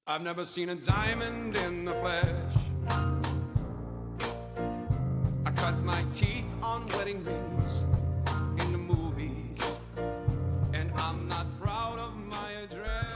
I've never seen a diamond in the flesh. I cut my teeth on wedding rings in the movies, and I'm not proud of my address.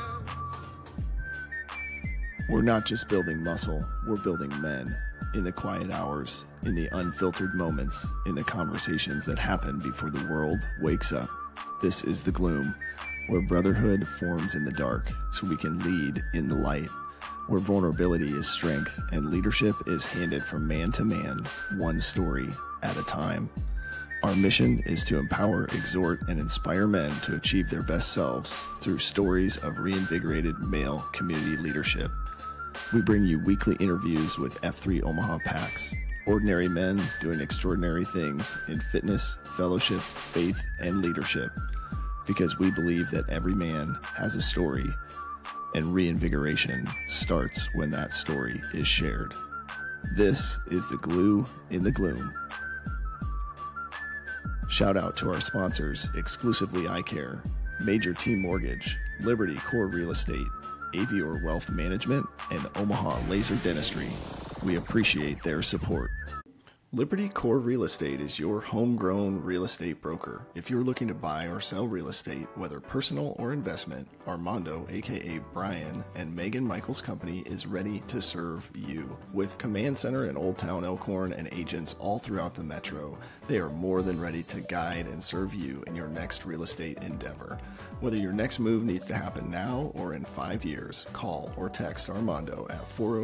We're not just building muscle, we're building men. In the quiet hours, in the unfiltered moments, in the conversations that happen before the world wakes up. This is The Gloom, where brotherhood forms in the dark so we can lead in the light, where vulnerability is strength and leadership is handed from man to man, one story at a time. Our mission is to empower, exhort, and inspire men to achieve their best selves through stories of reinvigorated male community leadership. We bring you weekly interviews with F3 Omaha PAX, ordinary men doing extraordinary things in fitness, fellowship, faith, and leadership, because we believe that every man has a story, and reinvigoration starts when that story is shared. This is The Glue in the Gloom. Shout out to our sponsors, Exclusively Eye Care, Major T Mortgage, Liberty Core Real Estate, Avior Wealth Management, and Omaha Laser Dentistry. We appreciate their support. Liberty Core Real Estate is your homegrown real estate broker. If you're looking to buy or sell real estate, whether personal or investment, Armando, aka Brian, and Megan Michaels Company is ready to serve you. With Command Center in Old Town Elkhorn and agents all throughout the metro, they are more than ready to guide and serve you in your next real estate endeavor. Whether your next move needs to happen now or in 5 years, call or text Armando at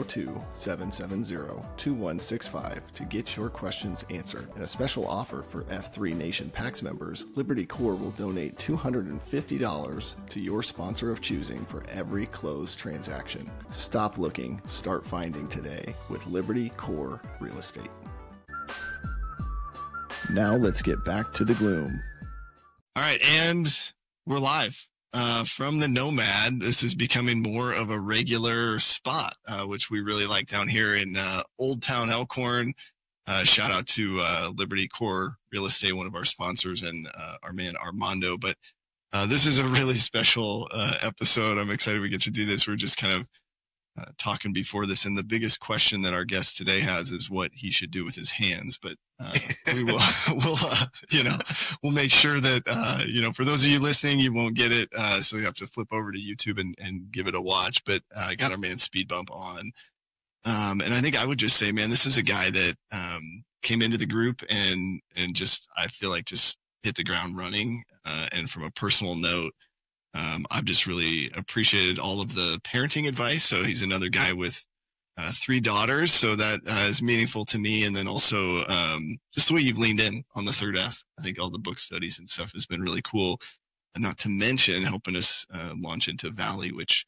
402-770-2165 to get your questions answered. And a special offer for F3 Nation PAX members, Liberty Core will donate $250 to your sponsor of choosing for every closed transaction. Stop looking, start finding today with Liberty Core Real Estate. Now let's get back to The Gloom. All right, and we're live from the Nomad. This is becoming more of a regular spot, which we really like down here in Old Town Elkhorn. Shout out to Liberty Core Real Estate, one of our sponsors, and our man Armando. But this is a really special episode. I'm excited we get to do this. We're just kind of talking before this, and the biggest question that our guest today has is what he should do with his hands. But we will, we'll make sure that for those of you listening, you won't get it. So you have to flip over to YouTube and give it a watch. But I got our man Speed Bump on. And I think I would just say, man, this is a guy that came into the group and just, I feel like, just hit the ground running. And from a personal note, I've just really appreciated all of the parenting advice. So he's another guy with 3 daughters. So that is meaningful to me. And then also just the way you've leaned in on the third F. I think all the book studies and stuff has been really cool. And not to mention helping us launch into Valley, which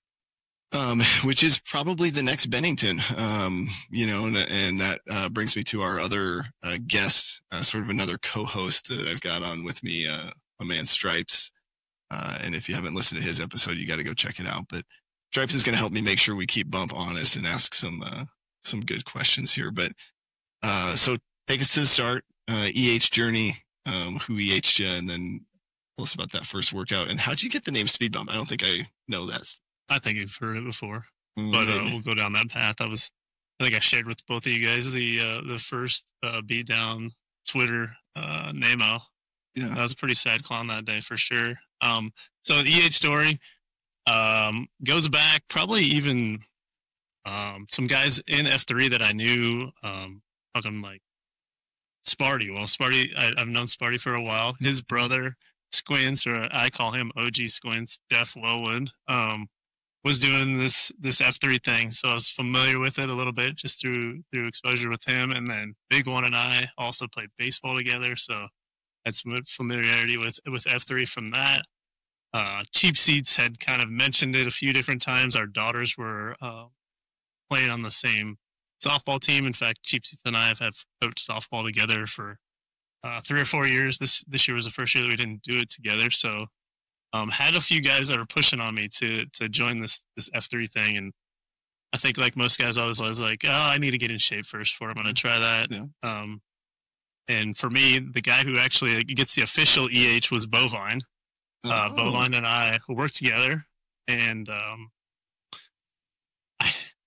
is probably the next Bennington, and that brings me to our other guest, sort of another co-host that I've got on with me, my man Stripes. And if you haven't listened to his episode, you got to go check it out. But Stripes is going to help me make sure we keep Bump honest and ask some good questions here. But so take us to the start, EH journey, who EH'd you, and then tell us about that first workout. And how'd you get the name Speed Bump? I don't think I know that. I think you've heard it before, but we'll go down that path. I think I shared with both of you guys the first beat down Twitter Nemo. Yeah, that was a pretty sad clown that day for sure. So the EH story goes back probably even some guys in F3 that I knew. Talking like Sparty. Well, Sparty, I've known Sparty for a while. His brother Squints, or I call him OG Squints, Jeff Wellwood, was doing this F3 thing. So I was familiar with it a little bit just through exposure with him. And then Big One and I also played baseball together. So had some familiarity with F3 from that. Cheap Seats had kind of mentioned it a few different times. Our daughters were playing on the same softball team. In fact, Cheap Seats and I have coached softball together for 3 or 4 years. This year was the first year that we didn't do it together. So had a few guys that were pushing on me to join this F3 thing. And I think like most guys, I was like, I need to get in shape first before I'm going to try that. Yeah. And for me, the guy who actually gets the official EH was Bovine. Bovine and I worked together, and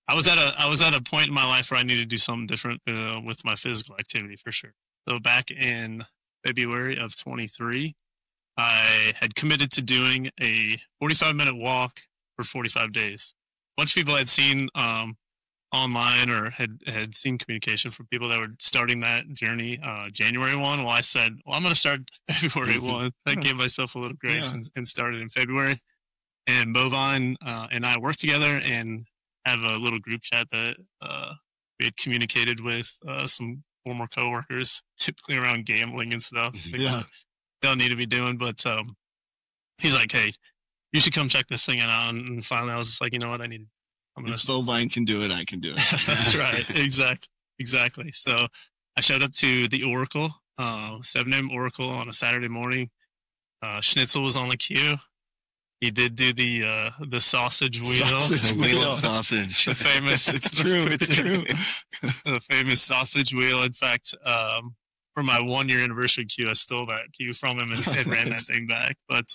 I was at a point in my life where I needed to do something different with my physical activity for sure. So back in February of 23, I had committed to doing a 45-minute walk for 45 days. A bunch of people had seen online or had seen communication from people that were starting that journey January 1. Well, I said, well, I'm going to start February 1. I gave myself a little grace and started in February. And Bovine and I worked together and have a little group chat that we had communicated with some former coworkers, typically around gambling and stuff. Yeah. They'll need to be doing, but he's like, hey, you should come check this thing out. And finally I was just like, you know what, if Bovine can do it, I can do it. That's right. Exactly. So I showed up to the Oracle, 7 a.m. Oracle on a Saturday morning. Schnitzel was on the queue. He did do the sausage wheel. Sausage. The famous. It's true. The famous sausage wheel. In fact, for my 1-year anniversary queue, I stole that queue from him and ran that thing back. But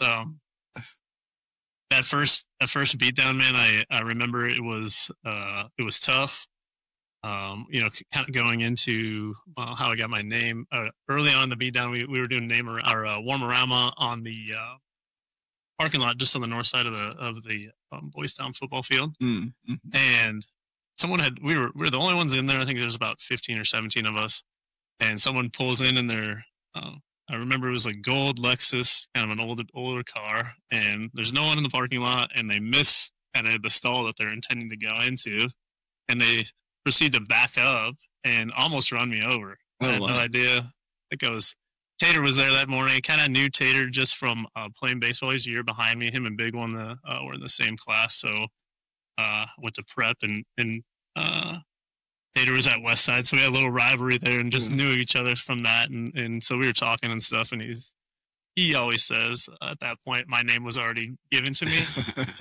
that first beatdown, man, I remember it was tough. Kind of going into how I got my name early on in the beatdown. We were doing Warm-A-Rama on the parking lot just on the north side of the Boys Town football field. Mm-hmm. And we were the only ones in there. I think there's about 15 or 17 of us. And someone pulls in their, I remember it was like gold Lexus, kind of an older car. And there's no one in the parking lot, and they miss kind of the stall that they're intending to go into. And they proceed to back up and almost run me over. I had no idea. I think Tater was there that morning. I kind of knew Tater just from playing baseball. He's a year behind me. Him and Big One were in the same class. So went to prep, and Tater was at Westside. So we had a little rivalry there and just knew each other from that. And so we were talking and stuff. And he always says at that point, my name was already given to me.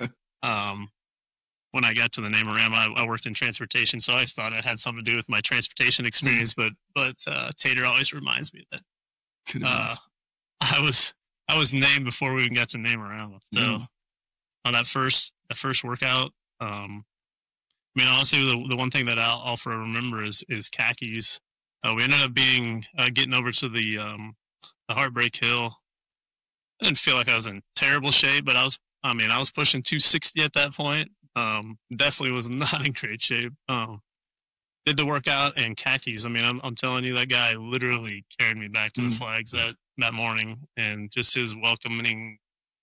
When I got to the Name-A-Rama, I worked in transportation. So I always thought it had something to do with my transportation experience. But Tater always reminds me that I was named before we even got to Name-A-Rama. So on that first workout, honestly, the one thing that I'll forever remember is khakis. We ended up getting over to the Heartbreak Hill. I didn't feel like I was in terrible shape, but I was pushing 260 at that point. Definitely was not in great shape. Did the workout and khakis. I'm telling you, that guy literally carried me back to the flags that morning, and just his welcoming,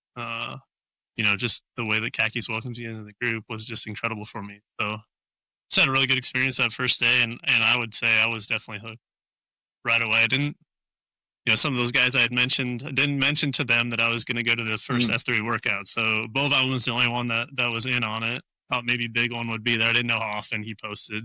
just the way that khakis welcomes you into the group was just incredible for me. So just had a really good experience that first day, and I would say I was definitely hooked right away. I didn't, some of those guys I didn't mention to them that I was going to go to the first F3 workout. So Bovine was the only one that was in on it. Thought maybe Big One would be there. I didn't know how often he posted.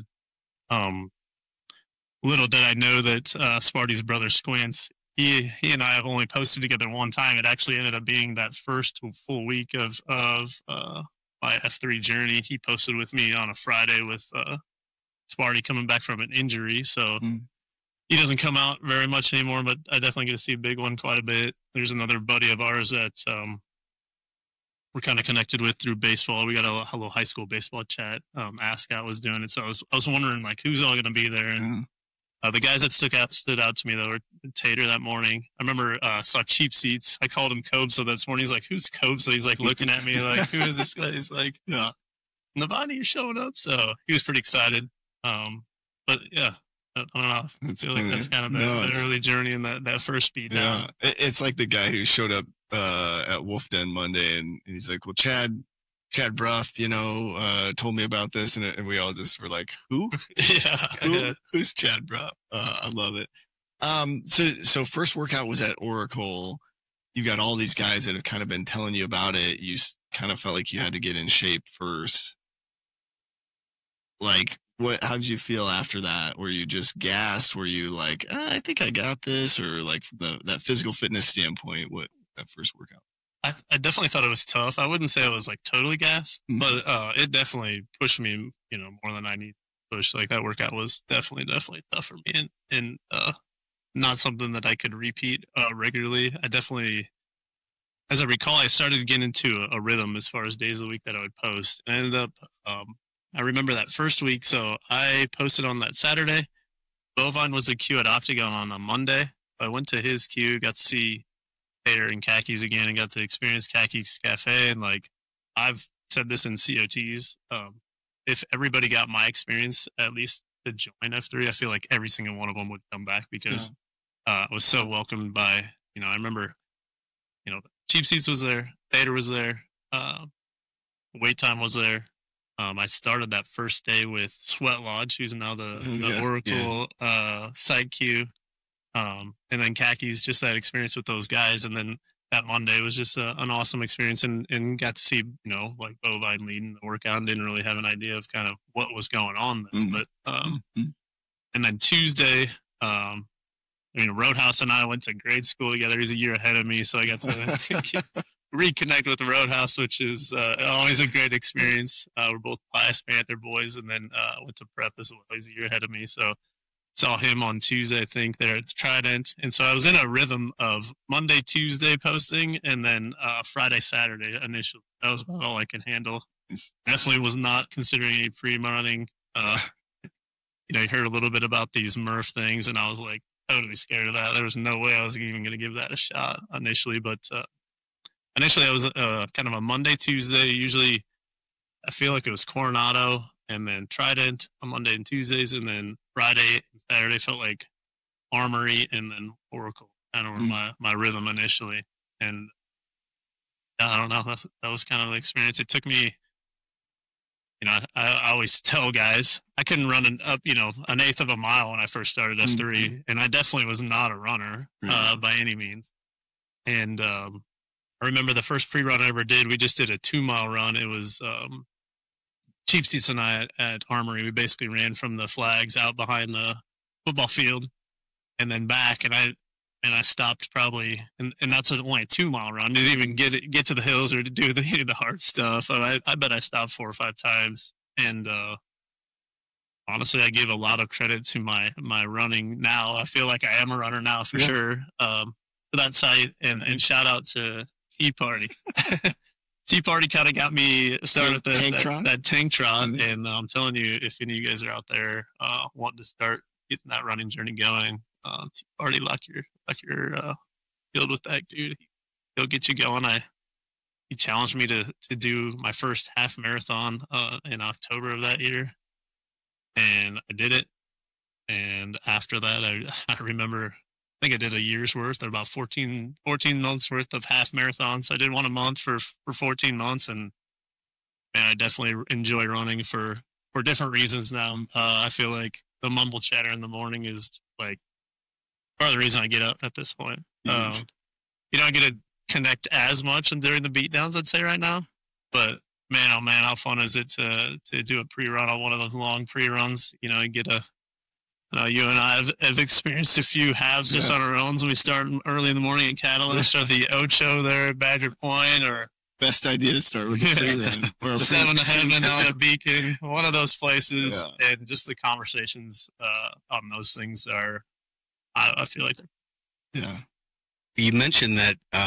Little did I know that Sparty's brother Squints, he and I have only posted together one time. It actually ended up being that first full week of my F3 journey. He posted with me on a Friday with Sparty coming back from an injury. So he doesn't come out very much anymore, but I definitely get to see Big One quite a bit. There's another buddy of ours that we're kind of connected with through baseball. We got a little high school baseball chat. Ascot was doing it. So I was wondering, like, who's all going to be there. And the guys that stood out to me, though, were Tater that morning. I remember saw Cheap Seats. I called him Cobe. So this morning he's like, who's Cobe? So he's like looking at me like, who is this guy? He's like, yeah, Navani, you're showing up. So he was pretty excited. But yeah, I don't know. I feel like that's kind of the early journey in that first beat down. Yeah. It's like the guy who showed up at Wolf Den Monday, and he's like, well, Chad Bruff, told me about this, and we all just were like, who? Who's Chad Bruff? I love it. So first workout was at Oracle. You got all these guys that have kind of been telling you about it. You kind of felt like you had to get in shape first. Like, how did you feel after that? Were you just gassed? Were you like, I think I got this? Or like from that physical fitness standpoint, what that first workout? I definitely thought it was tough. I wouldn't say I was like totally gassed, but it definitely pushed me, more than I need to push. Like that workout was definitely tough for me, and not something that I could repeat regularly. I definitely, as I recall, I started getting into a rhythm as far as days of the week that I would post. I ended up I remember that first week. So I posted on that Saturday. Bovine was the queue at Octagon on a Monday. I went to his queue, got to see Tater and Khakis again, and got to experience Khakis Cafe. And like I've said this in COTs, if everybody got my experience at least to join F3, I feel like every single one of them would come back because I was so welcomed by, I remember, Cheap Seats was there, Tater was there, Wait Time was there. I started that first day with Sweat Lodge, who's now the Oracle site queue. And then Khakis, just that experience with those guys. And then that Monday was just an awesome experience and got to see, like Bovine leading the workout and didn't really have an idea of kind of what was going on then. But, and then Tuesday, Roadhouse and I went to grade school together. He's a year ahead of me. So I got to reconnect with the Roadhouse, which is always a great experience. We're both Pius Panther boys, and then went to prep as well. He's a year ahead of me. So saw him on Tuesday, I think, there at Trident. And so I was in a rhythm of Monday, Tuesday posting, and then Friday, Saturday initially. That was about all I could handle. Definitely was not considering any pre-running. You heard a little bit about these Murph things, and I was like totally scared of that. There was no way I was even going to give that a shot initially. But initially, I was kind of a Monday, Tuesday. Usually, I feel like it was Coronado and then Trident on Monday and Tuesdays, and then Friday and Saturday felt like Armory and then Oracle. Kind of were my rhythm initially, and I don't know. That was kind of the experience. It took me. I always tell guys I couldn't run an eighth of a mile when I first started F3, and I definitely was not a runner by any means. And I remember the first pre-run I ever did, we just did a 2-mile run. It was Cheap Seats and I at Armory. We basically ran from the flags out behind the football field and then back. And I stopped probably, and that's only a 2-mile run. Didn't even get to the hills or to do the hard stuff. I bet I stopped 4 or 5 times. And honestly, I give a lot of credit to my running now. I feel like I am a runner now for sure. For that site, and shout out to Tea Party. Tea Party kind of got me started with that Tanktron. And I'm telling you, if any of you guys are out there wanting to start getting that running journey going, Tea Party, lock your field with that dude. He'll get you going. He challenged me to do my first half marathon in October of that year, and I did it. And after that, I remember, I think I did a year's worth, or about 14 months worth of half marathons. I did one a month for 14 months, and man, I definitely enjoy running for different reasons now. I feel like the mumble chatter in the morning is like part of the reason I get up at this point. You don't get to connect as much during the beatdowns, I'd say right now. But man, oh man, how fun is it to do a pre-run on one of those long pre-runs? You get you and I have experienced a few halves just on our own. So we start early in the morning at Catalyst or the Ocho there at Badger Point, or best idea to start with a pre-run. Or Seven to Heaven out at Beacon, one of those places. And just the conversations on those things are, I feel like. Yeah. You mentioned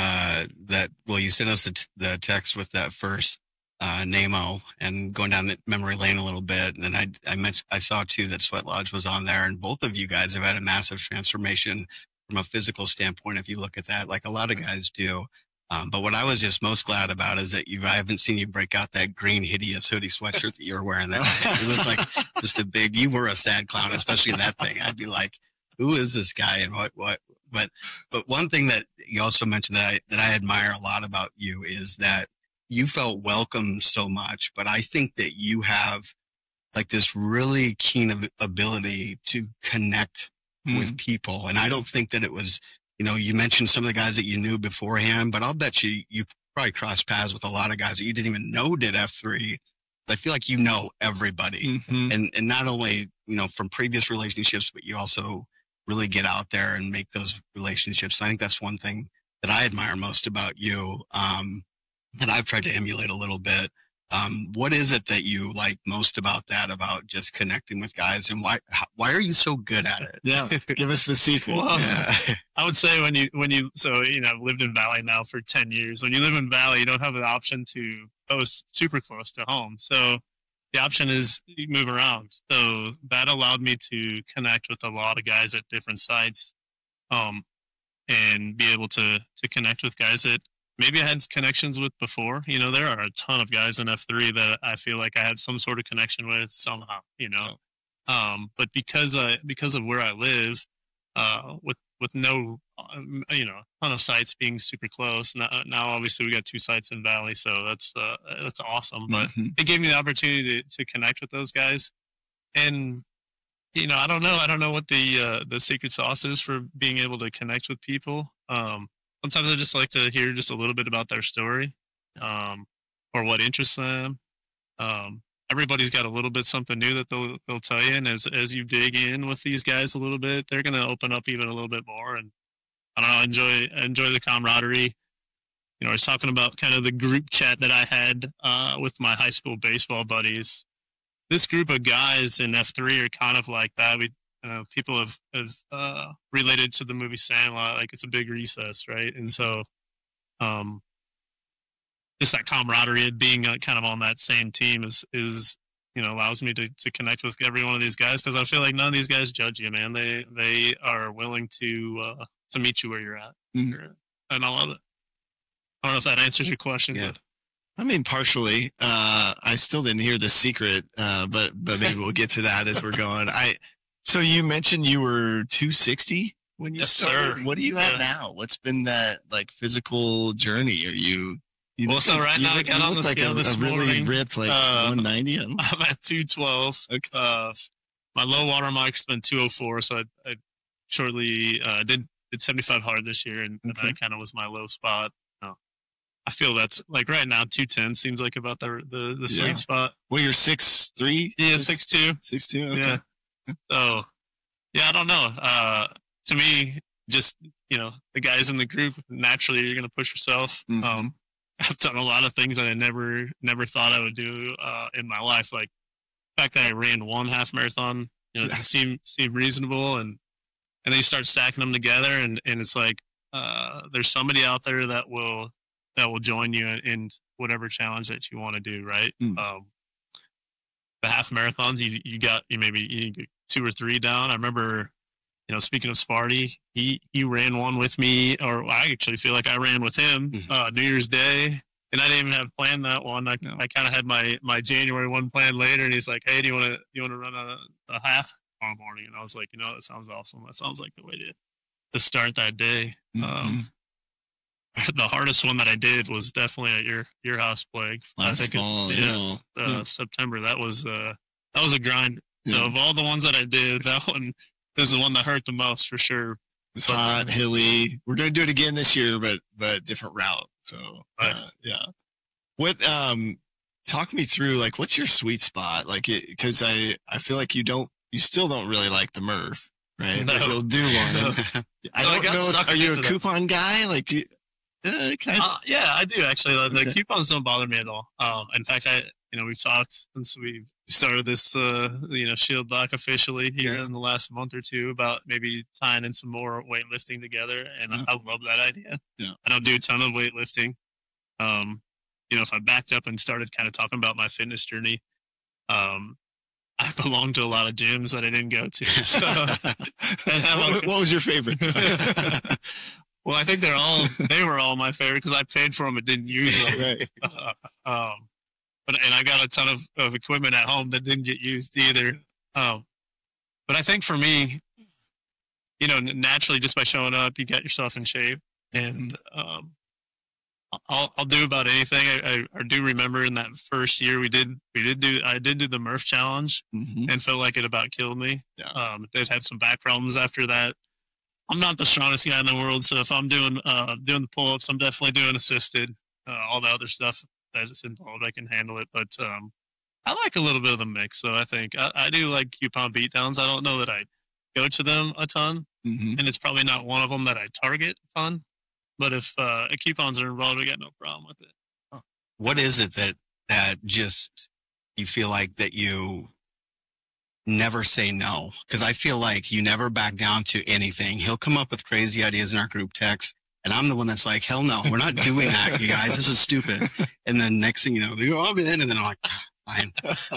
that you sent us the text with that first Namo and going down the memory lane a little bit. And then I saw too that Sweat Lodge was on there, and both of you guys have had a massive transformation from a physical standpoint. If you look at that, like a lot of guys do. But what I was just most glad about is that I haven't seen you break out that green hideous hoodie sweatshirt that you were wearing that day. You looked like just you were a sad clown, especially in that thing. I'd be like, who is this guy and what? But one thing that you also mentioned that I admire a lot about you is that you felt welcome so much, but I think that you have like this really keen ability to connect with people. And I don't think that it was, you mentioned some of the guys that you knew beforehand, but I'll bet you probably crossed paths with a lot of guys that you didn't even know did F3. I feel like you know everybody, and not only, from previous relationships, but you also really get out there and make those relationships. And I think that's one thing that I admire most about you, that I've tried to emulate a little bit. What is it that you like most about that, about just connecting with guys, and why are you so good at it? Yeah. Give us the secret. Well, I would say when you I've lived in Valley now for 10 years. When you live in Valley, you don't have an option to post super close to home. So you the option is you move around. So that allowed me to connect with a lot of guys at different sites, and be able to connect with guys that maybe I had connections with before. You know, there are a ton of guys in F3 that I feel like I had some sort of connection with somehow, you know. But because of where I live, with no, you know, ton of sites being super close. Now obviously we got 2 sites in Valley, so that's awesome. But it gave me the opportunity to connect with those guys. And, you know, I don't know what the secret sauce is for being able to connect with people. Sometimes I just like to hear just a little bit about their story, or what interests them. Everybody's got a little bit something new that they'll tell you, and as you dig in with these guys a little bit, they're gonna open up even a little bit more. And I don't know, enjoy the camaraderie. You know, I was talking about kind of the group chat that I had with my high school baseball buddies. This group of guys in F3 are kind of like that. People have related to the movie Sandlot, like it's a big recess, right? And so, just that camaraderie of being kind of on that same team is you know, allows me to connect with every one of these guys, because I feel like none of these guys judge you, man. They are willing to meet you where you're at, and I love it. I don't know if that answers your question. Yeah. But I mean, partially. I still didn't hear the secret, but maybe we'll get to that as we're going. So you mentioned you were 260 when you started. Sir. What are you at now? What's been that like physical journey? Are you? Well, so right now I got on the scale this really morning. ripped, like 190. I'm at 212. Okay. My low water mark's been 204, so I shortly did 75 hard this year, and that kind of was my low spot. I feel that's like right now 210 seems like about the sweet spot. Well, you're 6'3". Yeah, 6'2". 6'2". Okay. Yeah. So, yeah, I don't know. To me, just, you know, the guys in the group, naturally you're going to push yourself. I've done a lot of things that I never thought I would do in my life. Like the fact that I ran 1 half marathon, you know, seemed reasonable, and then you start stacking them together, and it's like there's somebody out there that will join you in whatever challenge that you want to do, right? The half marathons, you maybe 2 or 3 down. I remember, you know, speaking of Sparty, he ran one with me, or I actually feel like I ran with him New Year's Day, and I didn't even have planned that one. I kind of had my January one planned later, and he's like, "Hey, do you want to run a half tomorrow morning?" And I was like, "You know, that sounds awesome. That sounds like the way to start that day." The hardest one that I did was definitely at your house, Plague. Last fall, September. That was a grind. Yeah. So of all the ones that I did, that one is the one that hurt the most for sure. It's hot, hilly. We're gonna do it again this year, but different route. So nice. Yeah. What talk me through, like, what's your sweet spot? Like, because I feel like you still don't really like the Murph, right? No. Like, you'll do one. So I don't know. Are you a into coupon guy? Like, do you? Yeah, I do actually. The Okay. coupons don't bother me at all. In fact, we've talked since we started this, Shield Doc officially here in the last month or two about maybe tying in some more weightlifting together, and I love that idea. Yeah. I don't do a ton of weightlifting. If I backed up and started kind of talking about my fitness journey, I belong to a lot of gyms that I didn't go to. So, what was your favorite? Well, I think they were all my favorite because I paid for them and didn't use them. Right. And I got a ton of equipment at home that didn't get used either. But I think for me, naturally just by showing up, you get yourself in shape, and I'll do about anything. I do remember in that first year I did do the Murph challenge and felt like it about killed me. Yeah. Did have some back problems after that. I'm not the strongest guy in the world, so if I'm doing the pull-ups, I'm definitely doing assisted. All the other stuff that's involved, I can handle it. But I like a little bit of the mix, so I think I do like coupon beatdowns. I don't know that I go to them a ton, and it's probably not one of them that I target a ton. But if coupons are involved, I got no problem with it. What is it that just you feel like that you never say no? Because I feel like you never back down to anything. He'll come up with crazy ideas in our group text, and I'm the one that's like, hell no, we're not doing that, you guys. This is stupid. And then next thing you know, they go, I'm in, and then I'm like, fine.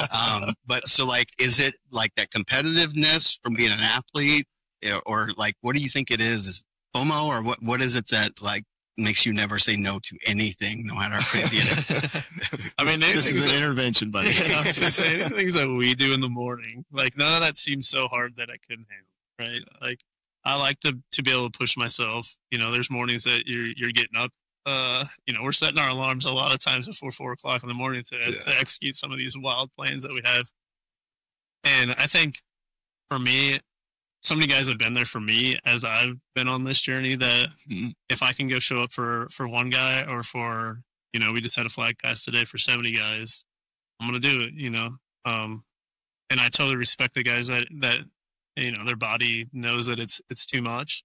But so like, is it like that competitiveness from being an athlete, or like, what do you think it is? Is it FOMO, or what is it that like makes you never say no to anything, no matter how crazy it is? I mean, This is an intervention, buddy. I was gonna say, things that we do in the morning, like none of that seems so hard that I couldn't handle, right? Like I like to be able to push myself. You know, there's mornings that you're getting up. You know, we're setting our alarms a lot of times before 4 o'clock in the morning to execute some of these wild plans that we have. And I think for me, so many guys have been there for me as I've been on this journey that if I can go show up for one guy, or for, you know, we just had a flag pass today for 70 guys, I'm going to do it, you know? And I totally respect the guys that, you know, their body knows that it's too much.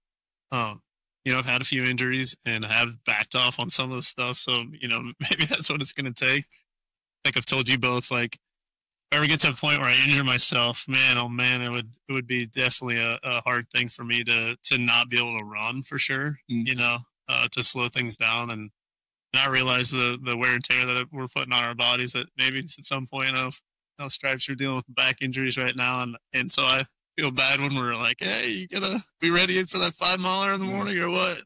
You know, I've had a few injuries and I have backed off on some of the stuff. So, you know, maybe that's what it's going to take. Like I've told you both, like if I ever get to a point where I injure myself, man, oh man, it would be definitely a hard thing for me to not be able to run for sure, you know, to slow things down. And I realize the wear and tear that we're putting on our bodies, that maybe at some point, Stripes are dealing with back injuries right now. And so I feel bad when we're like, hey, you gonna be ready for that 5 miler in the morning or what?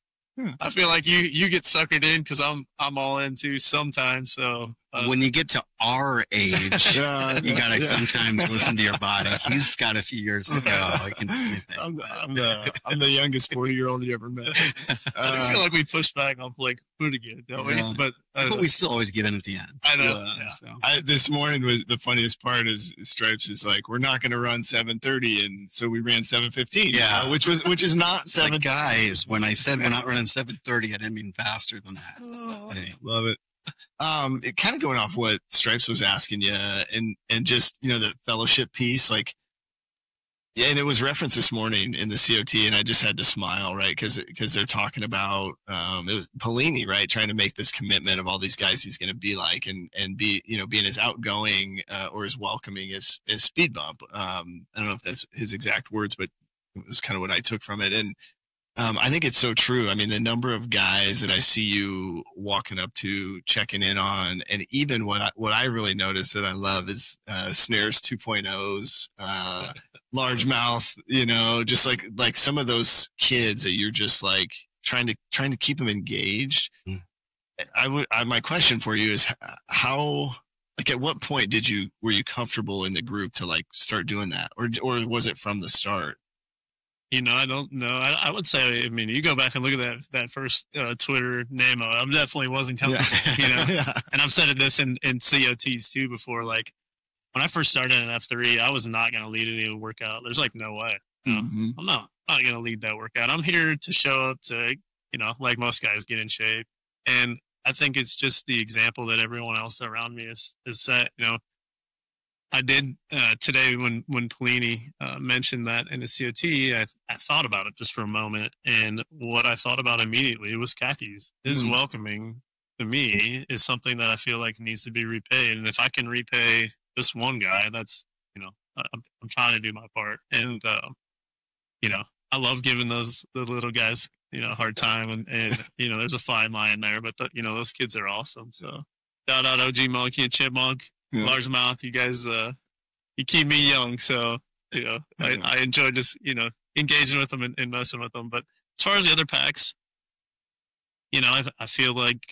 I feel like you get suckered in because I'm all in too sometimes. So when you get to our age, you gotta sometimes listen to your body. He's got a few years to go. I'm the youngest 40-year-old you ever met. I feel like we pushed back on Blake again, don't we? But we still always get in at the end. I know. So. This morning was the funniest part. Is Stripes is like, we're not going to run 7:30, and so we ran 7:15. Yeah, which is not 7. Like, guys, when I said we're not running 7:30, I didn't mean faster than that. Hey, love it. It kind of going off what Stripes was asking you, and just, you know, the fellowship piece, like, yeah, and it was referenced this morning in the COT, and I just had to smile, right? Because they're talking about it was Pelini, right, trying to make this commitment of all these guys he's going to be like, and be, you know, being as outgoing or as welcoming as Speed Bump. I don't know if that's his exact words, but it was kind of what I took from it, and I think it's so true. I mean, the number of guys that I see you walking up to, checking in on, and even what I really notice that I love is Snares 2.0s, largemouth, you know, just like some of those kids that you're just like trying to keep them engaged. My question for you is how, like, at what point were you comfortable in the group to like start doing that, or was it from the start? You know, I don't know. I would say, I mean, you go back and look at that first Twitter Namo. I definitely wasn't comfortable, you know. Yeah. And I've said this in COTs too before. Like when I first started in F3, I was not going to lead any workout. There's like no way. I'm not going to lead that workout. I'm here to show up to, you know, like most guys, get in shape. And I think it's just the example that everyone else around me is set. You know, I did today when Pelini mentioned that in the COT, I thought about it just for a moment, and what I thought about immediately was khakis. His welcoming to me is something that I feel like needs to be repaid, and if I can repay this one guy, that's, you know, I'm trying to do my part, and you know, I love giving the little guys, you know, a hard time, and you know, there's a fine line there, but you know, those kids are awesome. So shout out OG Monkey and Chipmunk. Yeah. Largemouth, you guys, you keep me young, so, you know, I enjoy just, you know, engaging with them and messing with them. But as far as the other packs, you know, I feel like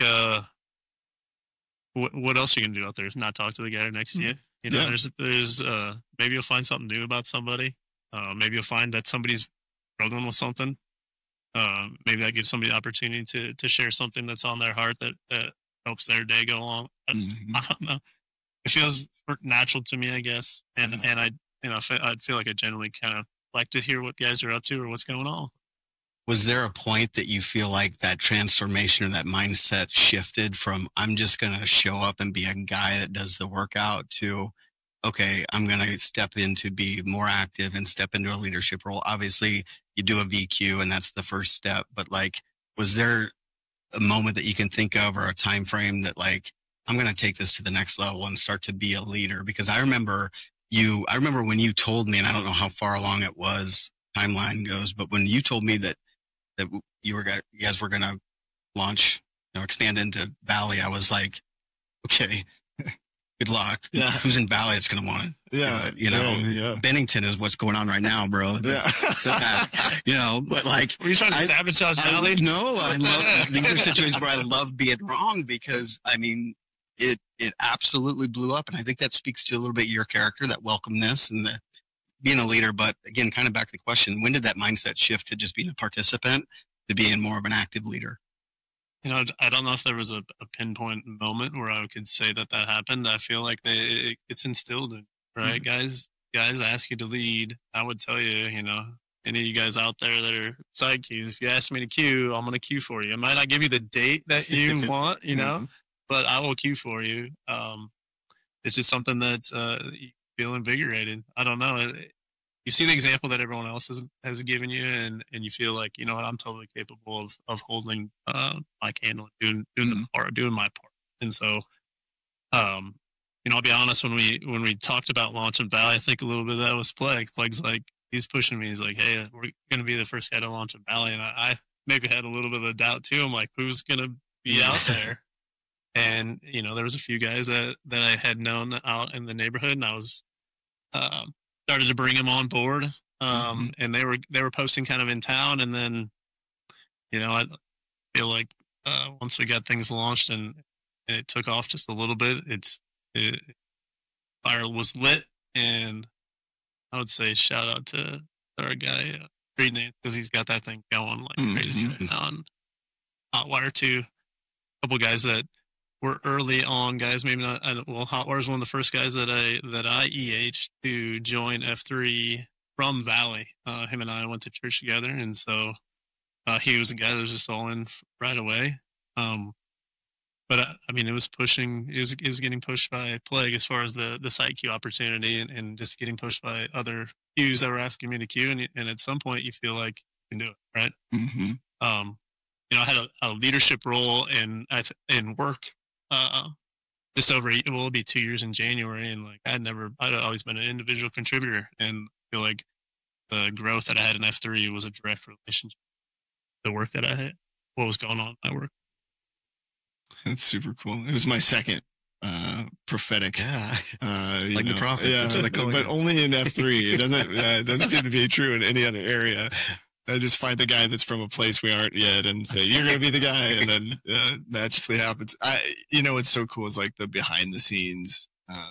what else are you gonna do out there? Not talk to the guy next to you. You know, there's maybe you'll find something new about somebody. Maybe you'll find that somebody's struggling with something. Maybe that gives somebody the opportunity to share something that's on their heart that helps their day go along. I don't know. It feels natural to me, I guess, and I feel like I generally kind of like to hear what guys are up to or what's going on. Was there a point that you feel like that transformation or that mindset shifted from I'm just going to show up and be a guy that does the workout to, okay, I'm going to step in to be more active and step into a leadership role? Obviously, you do a VQ and that's the first step, but like, was there a moment that you can think of or a time frame that like, I'm going to take this to the next level and start to be a leader? Because I remember when you told me, and I don't know how far along it was, timeline goes, but when you told me that you guys were going to launch, you know, expand into Valley, I was like, okay, good luck. Yeah. Who's in Valley that's going to want it? Yeah. You know, Yeah. Bennington is what's going on right now, bro. Yeah. You know, but like, Were you trying to sabotage Valley? No, I love these are situations where I love being wrong because I mean, it absolutely blew up, and I think that speaks to a little bit your character, that welcomeness and the being a leader. But again, kind of back to the question: when did that mindset shift to just being a participant to being more of an active leader? You know, I don't know if there was a pinpoint moment where I could say that happened. I feel like it's instilled in, right? Guys ask you to lead. I would tell you, you know, any of you guys out there that are side cues, if you ask me to cue, I'm going to cue for you. I might not give you the date that you want, you know, but I will cue for you. It's just something that you feel invigorated. I don't know. You see the example that everyone else has given you, and you feel like, you know what, I'm totally capable of holding my candle, doing the part, doing my part. And so, you know, I'll be honest, when we talked about launching Valley, I think a little bit of that was Plague. Plague's like, he's pushing me. He's like, hey, we're going to be the first guy to launch a Valley. And I maybe had a little bit of doubt too. I'm like, who's going to be out there? And, you know, there was a few guys that I had known out in the neighborhood, and I was, started to bring them on board. And they were posting kind of in town. And then, you know, I feel like, once we got things launched and it took off just a little bit, fire was lit. And I would say shout out to our guy, Creed Nate, because he's got that thing going like crazy right now. And Hotwire too. A couple guys that were early on guys, maybe not. Well, Hotwire is one of the first guys that I EH'd to join F3 from Valley. Him and I went to church together, and so he was a guy that was just all in right away. But I mean, it was pushing. It was getting pushed by Plague as far as the site queue opportunity, and just getting pushed by other queues that were asking me to queue. And at some point, you feel like you can do it, right? You know, I had a leadership role in work. Just over, well, it'll be 2 years in January, and like I'd always been an individual contributor, and I feel like the growth that I had in F3 was a direct relationship to the work that I had, what was going on in my work. That's super cool. It was my second prophetic. Like the prophet. Yeah, but only in F3. It doesn't seem to be true in any other area. I just find the guy that's from a place we aren't yet and say, you're going to be the guy. And then magically happens. You know, what's so cool is like the behind the scenes,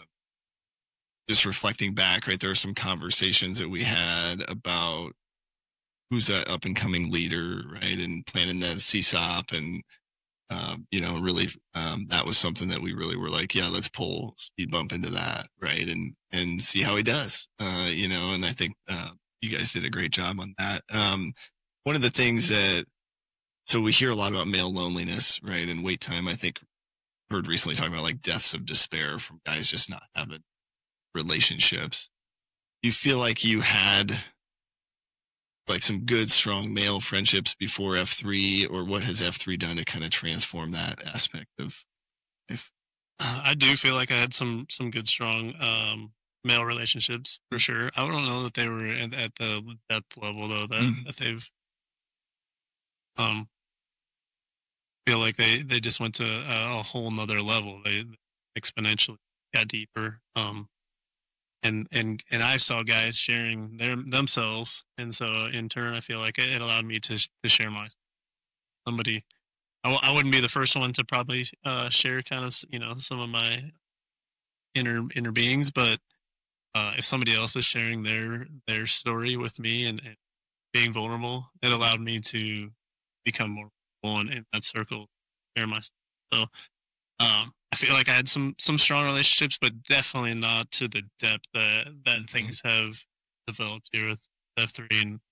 just reflecting back, right? There were some conversations that we had about who's that up and coming leader, right? And planning the CSOP and, you know, really, that was something that we really were like, yeah, let's pull Speed Bump into that. Right. And see how he does, you know, and I think, you guys did a great job on that. One of the things so we hear a lot about male loneliness, right? And wait time, I think heard recently talking about like deaths of despair from guys just not having relationships. You feel like you had like some good, strong male friendships before F3, or what has F3 done to kind of transform that aspect of life? I do feel like I had some good, strong, male relationships for sure. I don't know that they were at the depth level though that they've feel like they just went to a whole nother level. They exponentially got deeper. And I saw guys sharing themselves, and so in turn I feel like it allowed me to share somebody. I wouldn't be the first one to probably share kind of, you know, some of my inner beings, but if somebody else is sharing their story with me and being vulnerable, it allowed me to become more vulnerable in that circle, share myself. So I feel like I had some strong relationships, but definitely not to the depth that things have developed here with F3. And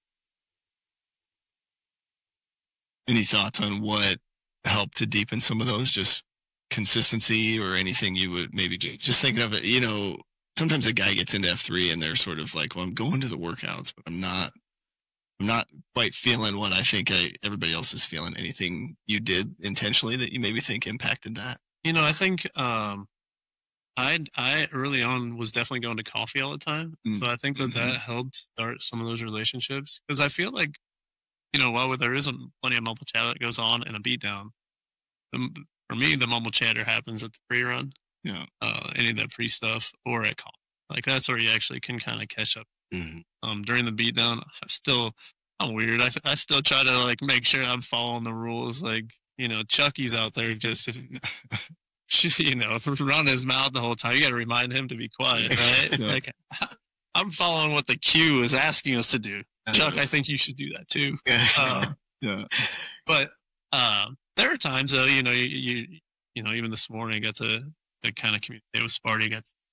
any thoughts on what helped to deepen some of those? Just consistency or anything you would maybe just thinking of it, you know, sometimes a guy gets into F3 and they're sort of like, well, I'm going to the workouts, but I'm not quite feeling what I think everybody else is feeling. Anything you did intentionally that you maybe think impacted that? You know, I think I early on was definitely going to coffee all the time. So I think that helped start some of those relationships, because I feel like, you know, while there isn't plenty of mumble chatter that goes on in a beatdown, for me, the mumble chatter happens at the pre-run. Yeah. any of that pre stuff or at college. Like that's where you actually can kind of catch up. Mm-hmm. During the beatdown, I'm weird. I still try to like make sure I'm following the rules. Like, Chucky's out there just, run his mouth the whole time. You got to remind him to be quiet, right? Yeah. Like, I'm following what the cue is asking us to do. Chuck, I think you should do that too. Yeah. But there are times though, you even this morning I got to kind of communicate with Sparty.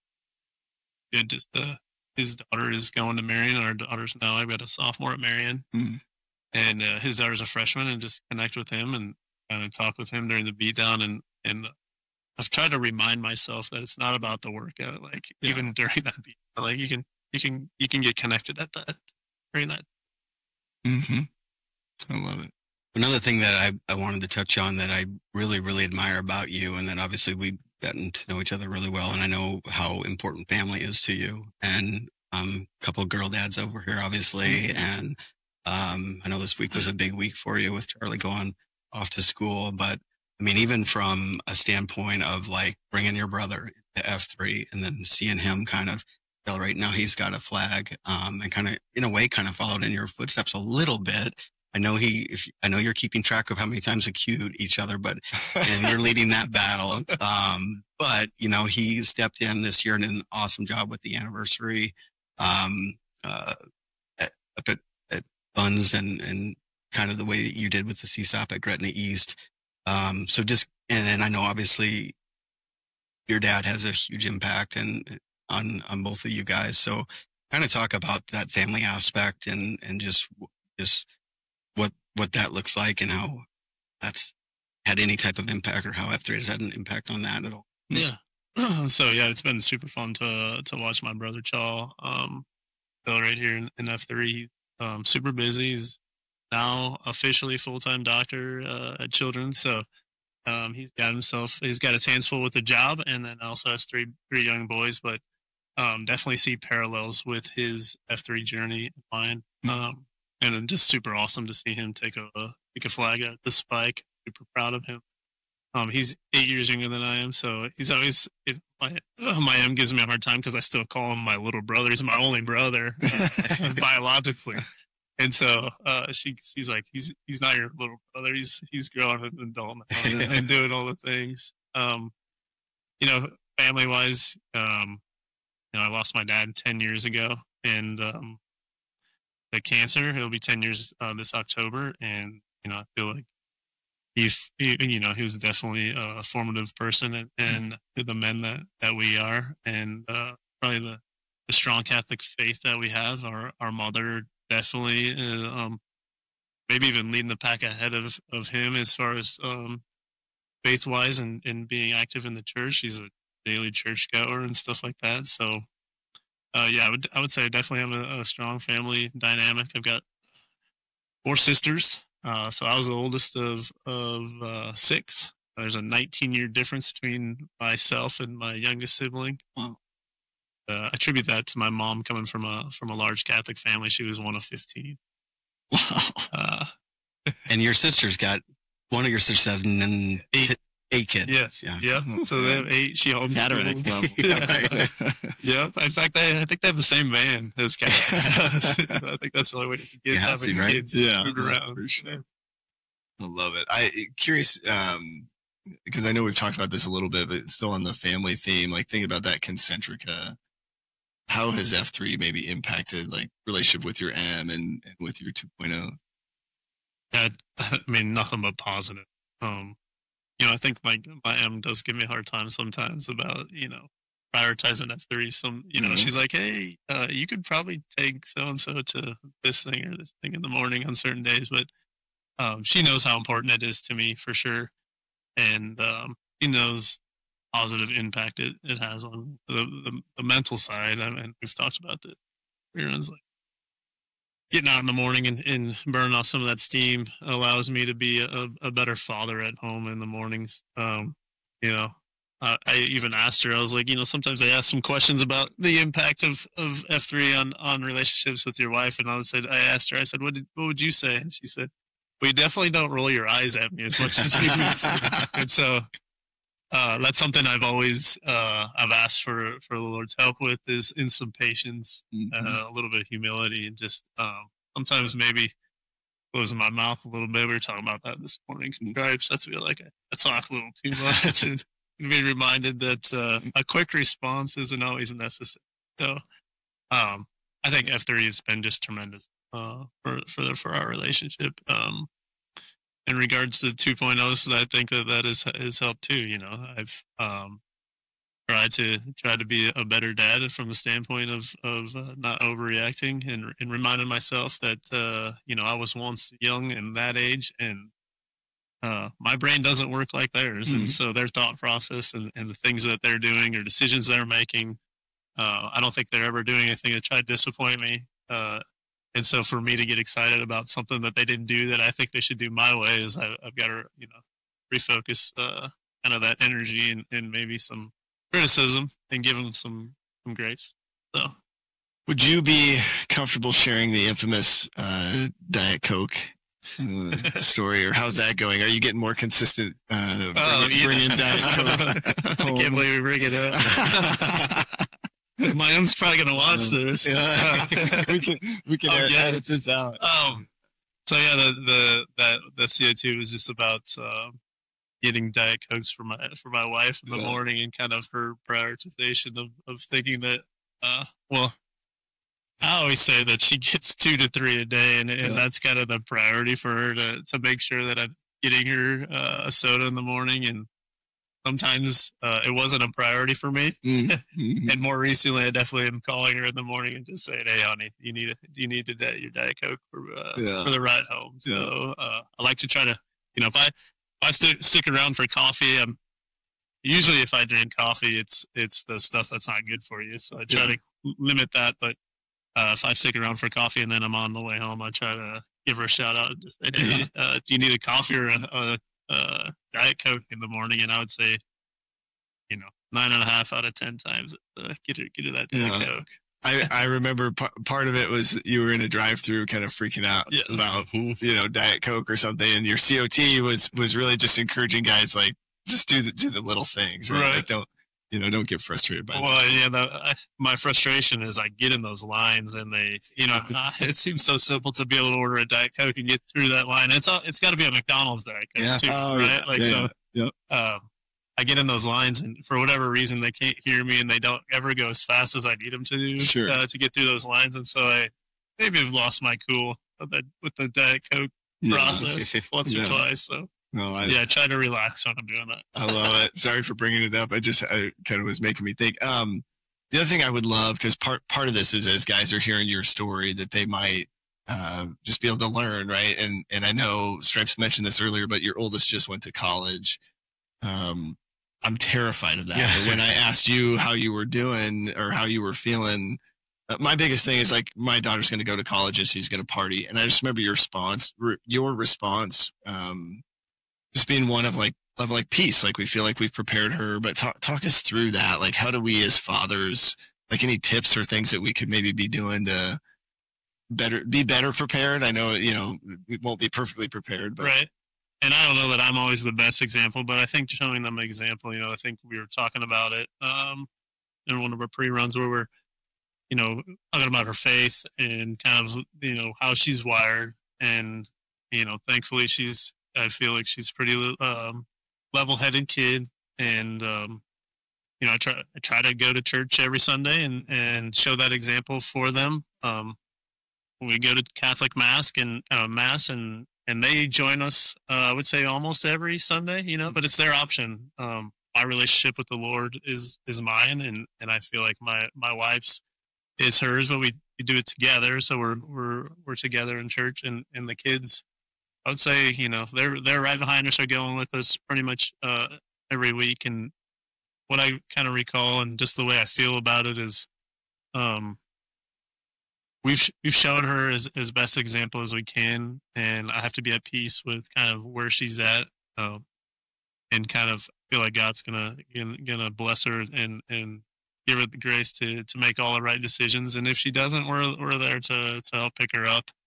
His daughter is going to Marion. Our daughter's now, I've got a sophomore at Marion, and his daughter's a freshman, and just connect with him and kind of talk with him during the beatdown. And I've tried to remind myself that it's not about the workout. Like even during that beatdown, like you can get connected at that during that. Mm-hmm. I love it. Another thing that I wanted to touch on that I really, really admire about you, and that obviously we've gotten to know each other really well, and I know how important family is to you. And a couple of girl dads over here, obviously, and I know this week was a big week for you with Charlie going off to school. But I mean, even from a standpoint of like bringing your brother to F3 and then seeing him kind of accelerate. Now he's got a flag, and kind of in a way kind of followed in your footsteps a little bit. I know I know you're keeping track of how many times they cued each other, and you're leading that battle. But he stepped in this year and did an awesome job with the anniversary, up at Buns and kind of the way that you did with the CSOP at Gretna East. And I know obviously your dad has a huge impact on both of you guys. So kind of talk about that family aspect and just what that looks like and how that's had any type of impact, or how F3 has had an impact on that at all. Yeah. So yeah, it's been super fun to watch my brother Chaw accelerate here in F3. Super busy. He's now officially full-time doctor at Children's. So he's got his hands full with the job, and then also has three young boys, but definitely see parallels with his F3 journey and mine. And just super awesome to see him take a flag at the spike. Super proud of him. He's 8 years younger than I am, so he's always my M gives me a hard time because I still call him my little brother. He's my only brother biologically, and so she's like, he's not your little brother. He's growing an adult now and doing all the things. Family wise, I lost my dad 10 years ago, and the cancer. It'll be 10 years this October, and I feel like he was definitely a formative person and the men that we are, and probably the strong Catholic faith that we have. Our mother definitely maybe even leading the pack ahead of him as far as faith wise and being active in the church. She's a daily church goer and stuff like that. So I would say I definitely have a strong family dynamic. I've got 4 sisters. So I was the oldest of 6. There's a 19-year difference between myself and my youngest sibling. Wow. I attribute that to my mom coming from a large Catholic family. She was one of 15. Wow. And your sister's got one of your sisters has 8 kids. Yes. Yeah. So they have 8. She homeschools. Yeah. In fact, I think they have the same van as Catholic. I think that's the only way to get having kids moved around. For sure. I love it. Curious, because I know we've talked about this a little bit, but still on the family theme, like thinking about that Concentrica, how has F3 maybe impacted like relationship with your M and with your 2.0? Yeah, I mean, nothing but positive. I think my M does give me a hard time sometimes about, prioritizing F3. She's like, hey, you could probably take so-and-so to this thing or this thing in the morning on certain days. But she knows how important it is to me for sure. And she knows positive impact it has on the mental side. I mean, we've talked about this. Everyone's like, getting out in the morning and burning off some of that steam allows me to be a better father at home in the mornings. I even asked her, I was like, sometimes I ask some questions about the impact of F3 on relationships with your wife. And I asked her, I said, what would you say? And she said, well, you definitely don't roll your eyes at me as much as you used to. And so that's something I've always I've asked for the Lord's help with, is in some patience, a little bit of humility, and just sometimes maybe closing my mouth a little bit. We were talking about that this morning. Gripes. I feel like I talk a little too much, and be reminded that a quick response isn't always necessary. So I think F3 has been just tremendous for our relationship. In regards to the 2.0s, I think that has helped too. You know, I've tried to be a better dad from the standpoint of not overreacting, and reminding myself that you know, I was once young and that age, and my brain doesn't work like theirs, and so their thought process and the things that they're doing or decisions they're making, I don't think they're ever doing anything to try to disappoint me. And so for me to get excited about something that they didn't do that I think they should do my way, is I've got to, you know, refocus kind of that energy and maybe some criticism, and give them some grace. So, would you be comfortable sharing the infamous Diet Coke story, or how's that going? Are you getting more consistent bringing Diet Coke home? I can't believe we bring it up. My mom's probably gonna watch this. Yeah. we can edit this out. So yeah, the CO2 was just about getting Diet Cokes for my wife in the morning, and kind of her prioritization of thinking that well, I always say that she gets 2 to 3 a day, and that's kind of the priority for her, to make sure that I'm getting her a soda in the morning. And sometimes it wasn't a priority for me. And more recently, I definitely am calling her in the morning and just saying, "Hey, honey, you need your Diet Coke for the ride home." So I like to try to, you know, if I stick around for coffee, usually if I drink coffee, it's the stuff that's not good for you. So I try to limit that. But if I stick around for coffee and then I'm on the way home, I try to give her a shout out and just say, "Hey, do you need a coffee or a Diet Coke in the morning?" And I would say, you know, 9.5 out of 10 times, get her that Diet Coke. I remember part of it was you were in a drive-through kind of freaking out about, you know, Diet Coke or something, and your COT was really just encouraging guys, like, just do the little things, right? Like, don't get frustrated by that. Well, yeah, my frustration is I get in those lines, and they, you know, it seems so simple to be able to order a Diet Coke and get through that line. It's got to be a McDonald's Diet Coke too, right? I get in those lines, and for whatever reason, they can't hear me, and they don't ever go as fast as I need them to do to get through those lines. And so I maybe have lost my cool with the Diet Coke process once or twice. So I try to relax when I'm doing that. I love it. Sorry for bringing it up. I kind of was making me think. The other thing I would love, because part of this is, as guys are hearing your story, that they might just be able to learn, right? And I know Stripes mentioned this earlier, but your oldest just went to college. I'm terrified of that. Yeah. When I asked you how you were doing or how you were feeling, my biggest thing is, like, my daughter's going to go to college and she's going to party. And I just remember your response, just being one of like peace. Like, we feel like we've prepared her, but talk us through that. Like, how do we as fathers, like, any tips or things that we could maybe be doing to be better prepared? I know, you know, we won't be perfectly prepared, but right. And I don't know that I'm always the best example, but I think showing them an example, you know, I think we were talking about it in one of our pre-runs where we're, you know, talking about her faith and kind of, you know, how she's wired. And, you know, thankfully I feel like she's pretty level-headed kid. And, you know, I try to go to church every Sunday and show that example for them. We go to Catholic Mass and they join us, I would say, almost every Sunday, you know, but it's their option. My relationship with the Lord is mine, and I feel like my wife's is hers, but we do it together. So we're together in church, and the kids, I would say, you know, they're right behind us, are going with us pretty much every week. And what I kind of recall, and just the way I feel about it, is we've shown her as best example as we can, and I have to be at peace with kind of where she's at, and kind of feel like God's gonna bless her and give her the grace to make all the right decisions. And if she doesn't, we're there to help pick her up.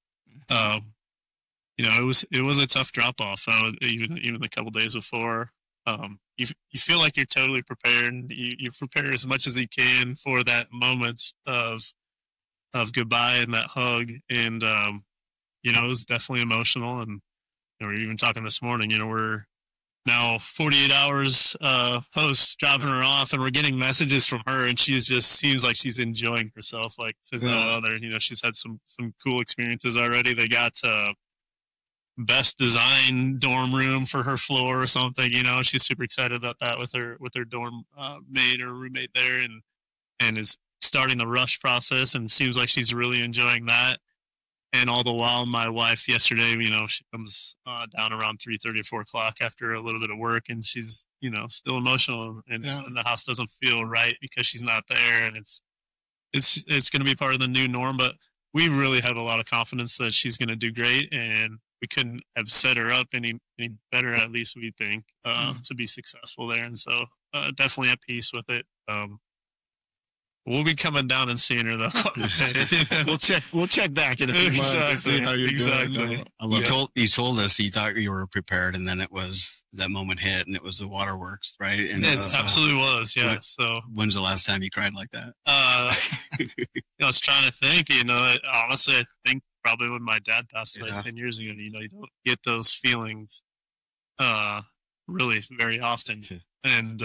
You know, it was a tough drop off. Even the couple days before, you feel like you're totally prepared. You prepare as much as you can for that moment of goodbye and that hug. And it was definitely emotional. And we were even talking this morning. We're now 48 hours post dropping her off, and we're getting messages from her, and she just seems like she's enjoying herself like to no other. She's had some cool experiences already. They got best design dorm room for her floor or something. She's super excited about that with her dorm mate or roommate there, and is starting the rush process, and seems like she's really enjoying that. And all the while, my wife yesterday, she comes down around 3:30 or 4 o'clock after a little bit of work, and she's, still emotional, and the house doesn't feel right because she's not there, and it's going to be part of the new norm. But we really have a lot of confidence that she's going to do great, and we couldn't have set her up any better, at least we think, to be successful there. And so definitely at peace with it. We'll be coming down and seeing her though. We'll check back in a few months and see how you're doing. You told us you thought you were prepared, and then it was that moment hit, and it was the waterworks, right? And it absolutely was, yeah. So when's the last time you cried like that? I was trying to think. Honestly, I think probably when my dad passed away 10 years ago. You don't get those feelings really very often, and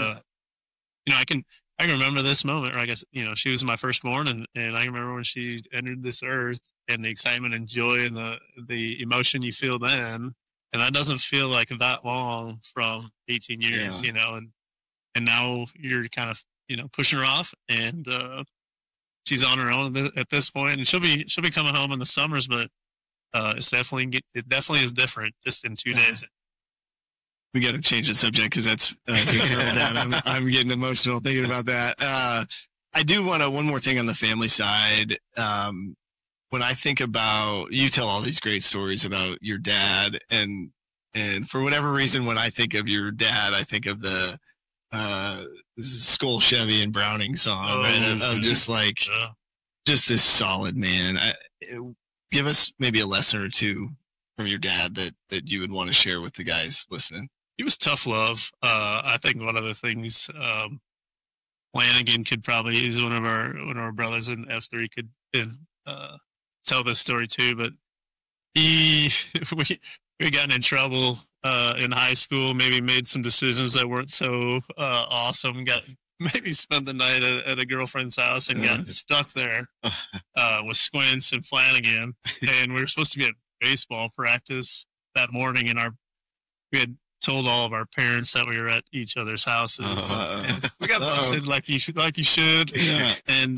I can remember this moment, or I guess, she was my firstborn, and I remember when she entered this earth, and the excitement and joy and the emotion you feel then, and that doesn't feel like that long from 18 years, and now you're kind of, pushing her off, and she's on her own at this point, and she'll be coming home in the summers, but it definitely is different just in 2 days. We got to change the subject because that's that. I'm getting emotional thinking about that. I do want one more thing on the family side. When I think about, you tell all these great stories about your dad, and for whatever reason, when I think of your dad, I think of the Skull, Chevy, and Browning song, right? Of just just this solid man. Give us maybe a lesson or two from your dad that you would want to share with the guys listening. He was tough love. I think one of the things Flanagan could probably, he's one of our brothers in F3 could tell this story too. But we got in trouble in high school. Maybe made some decisions that weren't so awesome. Maybe spent the night at a girlfriend's house and got stuck there with Squints and Flanagan. And we were supposed to be at baseball practice that morning, and we had told all of our parents that we were at each other's houses. And we got busted like you should. Yeah. And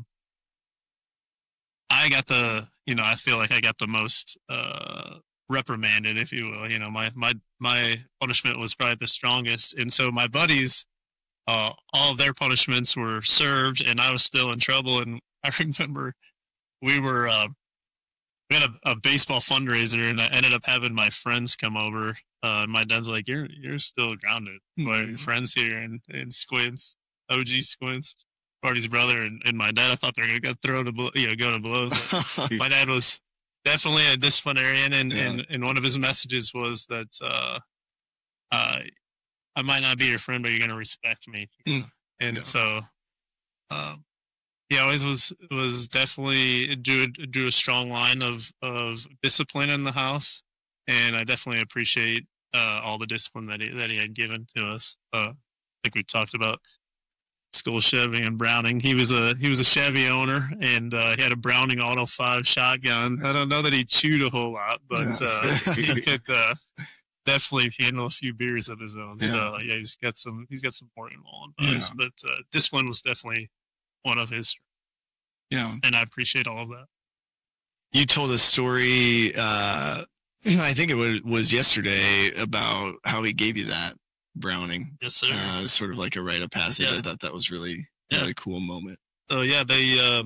I got I feel like I got the most reprimanded, if you will. My punishment was probably the strongest. And so my buddies, all of their punishments were served, and I was still in trouble. And I remember we had a baseball fundraiser, and I ended up having my friends come over. And my dad's like, "You're still grounded. Why are your friends here?" And Squints, OG Squints, Barty's brother, and my dad. I thought they were going to go to blows. My dad was definitely a disciplinarian, and one of his messages was that I might not be your friend, but you're going to respect me. And so, he always was definitely drew a strong line of discipline in the house, and I definitely appreciate all the discipline that he had given to us. I think we talked about Skull, Chevy, and Browning. He was a Chevy owner, and he had a Browning Auto 5 shotgun. I don't know that he chewed a whole lot, but he could definitely handle a few beers of his own. So he's got some Morgan Wallen vibes, but discipline was definitely one of his. Yeah, and I appreciate all of that. You told a story. I think it was yesterday about how he gave you that Browning. Yes, sir. Sort of like a rite of passage. I thought that was really cool moment. Oh yeah, they.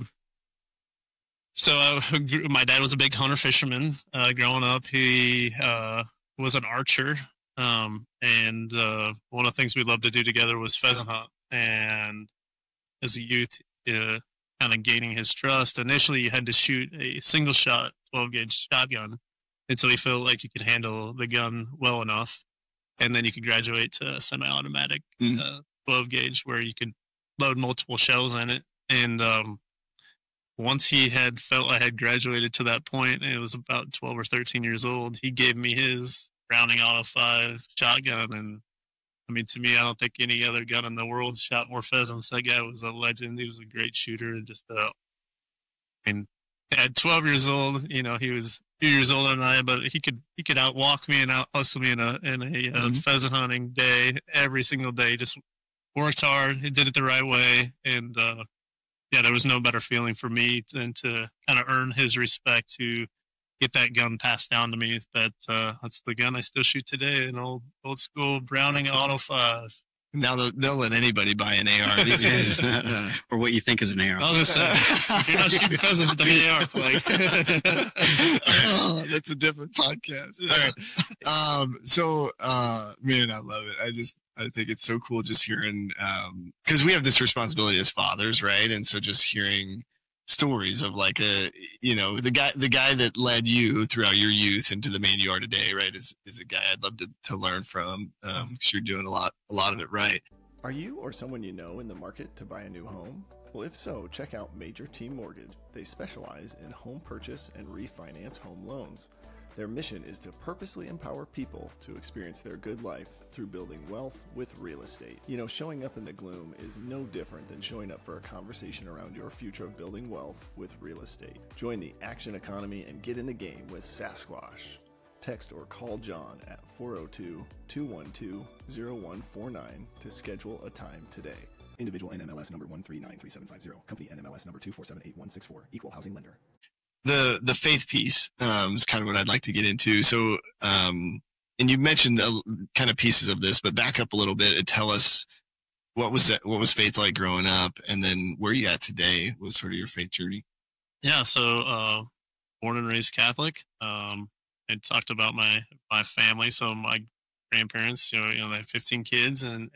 So my dad was a big hunter fisherman. Growing up, he was an archer, and one of the things we loved to do together was pheasant hunt. And as a youth, kind of gaining his trust. Initially, you had to shoot a single shot 12 gauge shotgun until he felt like you could handle the gun well enough. and then you could graduate to a semi-automatic Mm. 12 gauge where you could load multiple shells in it. And once he had felt I had graduated to that point, and it was about 12 or 13 years old, he gave me his Browning Auto 5 shotgun. And I mean, to me, I don't think any other gun in the world shot more pheasants. That guy was a legend. He was a great shooter. And just, and at 12 years old, you know, he was a few years older than I am, but he could outwalk me and out hustle me in a pheasant hunting day every single day. Just worked hard. He did it the right way. And, yeah, there was no better feeling for me than to kind of earn his respect, to get that gun passed down to me. That's the gun I still shoot today, an old school Browning Auto 5. Now they'll let anybody buy an AR these days. Or what you think is an AR. I was gonna say, you're not shooting pheasants with an AR. Like, Oh, that's a different podcast. All right. So, man, I love it. I think it's so cool just hearing, because we have this responsibility as fathers, right? And so just hearing stories of like the guy that led you throughout your youth into the man you are today, right? Is a guy I'd love to learn from, because you're doing a lot of it right. Are you or someone you know in the market to buy a new home? Well, if so, check out Major Team Mortgage. They specialize in home purchase and refinance home loans. Their mission is to purposely empower people to experience their good life through building wealth with real estate. You know, showing up in the gloom is no different than showing up for a conversation around your future of building wealth with real estate. Join the action economy and get in the game with Sasquatch. Text or call John at 402-212-0149 to schedule a time today. Individual NMLS number 1393750. Company NMLS number 2478164. Equal housing lender. The faith piece is kind of what I'd like to get into. So, and you mentioned the kind of pieces of this, but back up a little bit and tell us what was faith like growing up, and then where you at today was sort of your faith journey. yeah, so born and raised Catholic. I talked about my family. So my grandparents, you know, they have 15 kids, and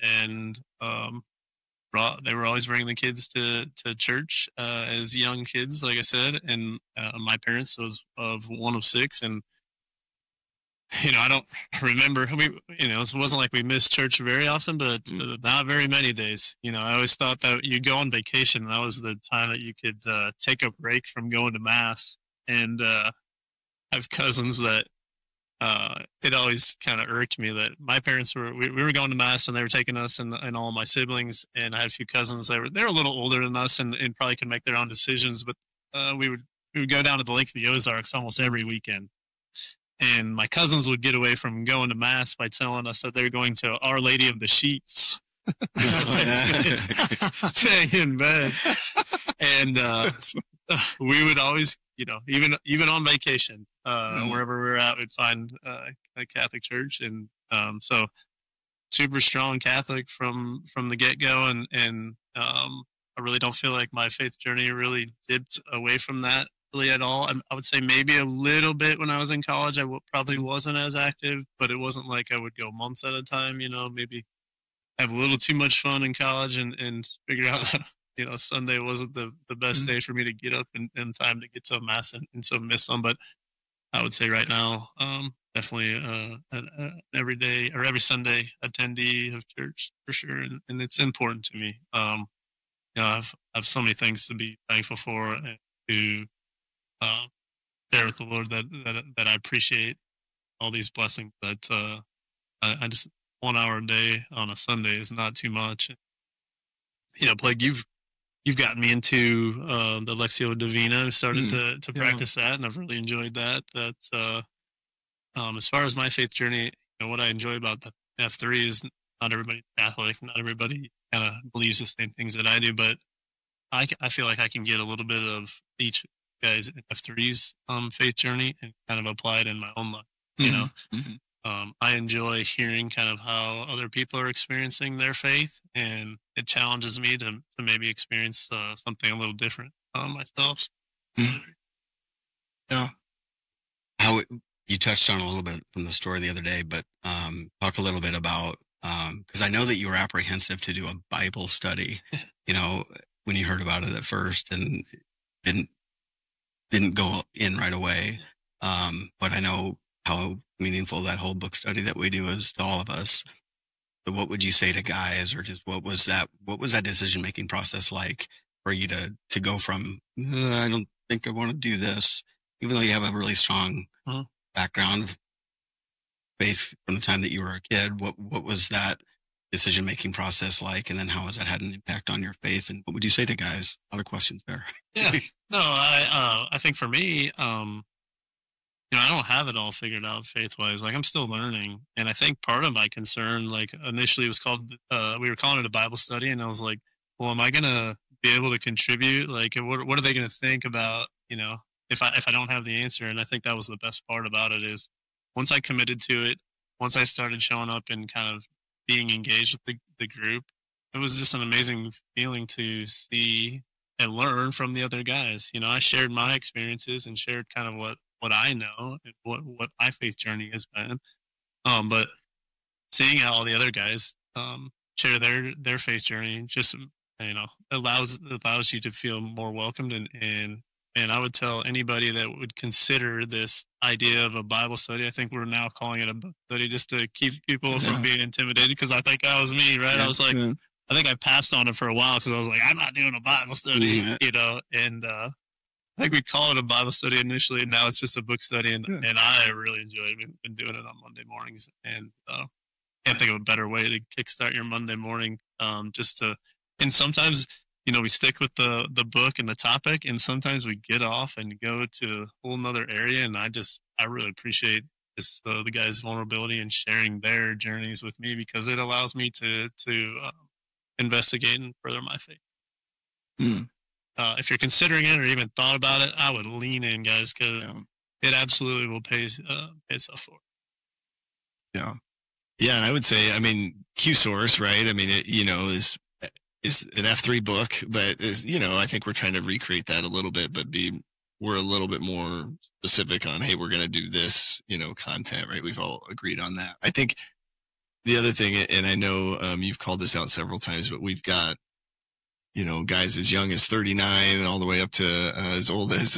they were always bringing the kids to church as young kids, like I said. And my parents was of one of six, and you know, I don't remember. It wasn't like we missed church very often, but not very many days. You know, I always thought that you'd go on vacation, and that was the time that you could take a break from going to mass. And I have cousins that it always kind of irked me that my parents we were going to mass, and they were taking us and all of my siblings. And I had a few cousins they're a little older than us and probably could make their own decisions, but we would go down to the Lake of the Ozarks almost every weekend. And my cousins would get away from going to mass by telling us that they're going to Our Lady of the Sheets. Staying in bed. And we would always, you know, even on vacation, wherever we were at, we'd find a Catholic church. And so super strong Catholic from the get-go. And I really don't feel like my faith journey really dipped away from that really at all. I would say maybe a little bit when I was in college. I probably wasn't as active, but it wasn't like I would go months at a time, you know, maybe have a little too much fun in college and figure out that, you know, Sunday wasn't the best day for me to get up in time to get to a mass and so miss some. But I would say right now, definitely an every day or every Sunday attendee of church for sure. And it's important to me. You know, I've so many things to be thankful for and to share with the Lord that I appreciate all these blessings that I just 1 hour a day on a Sunday is not too much. You know, Blake, you've gotten me into the Lectio Divina. I've started to practice that, and I've really enjoyed that. As far as my faith journey, you know, what I enjoy about the F3 is not everybody's Catholic, not everybody kind of believes the same things that I do, but I feel like I can get a little bit of each guy's F3's faith journey and kind of apply it in my own life. You know, I enjoy hearing kind of how other people are experiencing their faith, and it challenges me to maybe experience something a little different myself. Yeah. How you touched on a little bit from the story the other day, but talk a little bit about, because I know that you were apprehensive to do a Bible study, you know, when you heard about it at first and didn't go in right away. But I know how meaningful that whole book study that we do is to all of us. So what would you say to guys, or just what was that decision-making process like for you to go from, I don't think I want to do this, even though you have a really strong background of faith from the time that you were a kid? What was that decision-making process like? And then how has that had an impact on your faith? And what would you say to guys? A lot of questions there. Yeah. No, I think for me, I don't have it all figured out faith-wise. Like, I'm still learning. And I think part of my concern, like, initially was called, we were calling it a Bible study. And I was like, well, am I going to be able to contribute? Like, what are they going to think about, if I don't have the answer? And I think that was the best part about it, is once I committed to it, once I started showing up and kind of being engaged with the group, it was just an amazing feeling to see and learn from the other guys. I shared my experiences and shared kind of what I know and what my faith journey has been. But seeing how all the other guys share their faith journey just allows you to feel more welcomed. And I would tell anybody that would consider this idea of a Bible study, I think we're now calling it a book study, just to keep people from being intimidated, because I think that was me, right? I was like, I think I passed on it for a while because I was like, I'm not doing a Bible study, and I think we call it a Bible study initially, and now it's just a book study, and I really enjoy it. We've been doing it on Monday mornings, and can't think of a better way to kickstart your Monday morning, and sometimes, we stick with the book and the topic, and sometimes we get off and go to a whole nother area, and I really appreciate the guys' vulnerability and sharing their journeys with me, because it allows me to investigate and further my faith. If you're considering it or even thought about it, I would lean in, guys, because it absolutely will pay itself for it. Yeah, and I would say, Q Source, right? It, is an F3 book, but I think we're trying to recreate that a little bit, but we're a little bit more specific on, hey, we're going to do this, content, right? We've all agreed on that. I think the other thing, and I know you've called this out several times, but we've got, guys as young as 39 and all the way up to as old as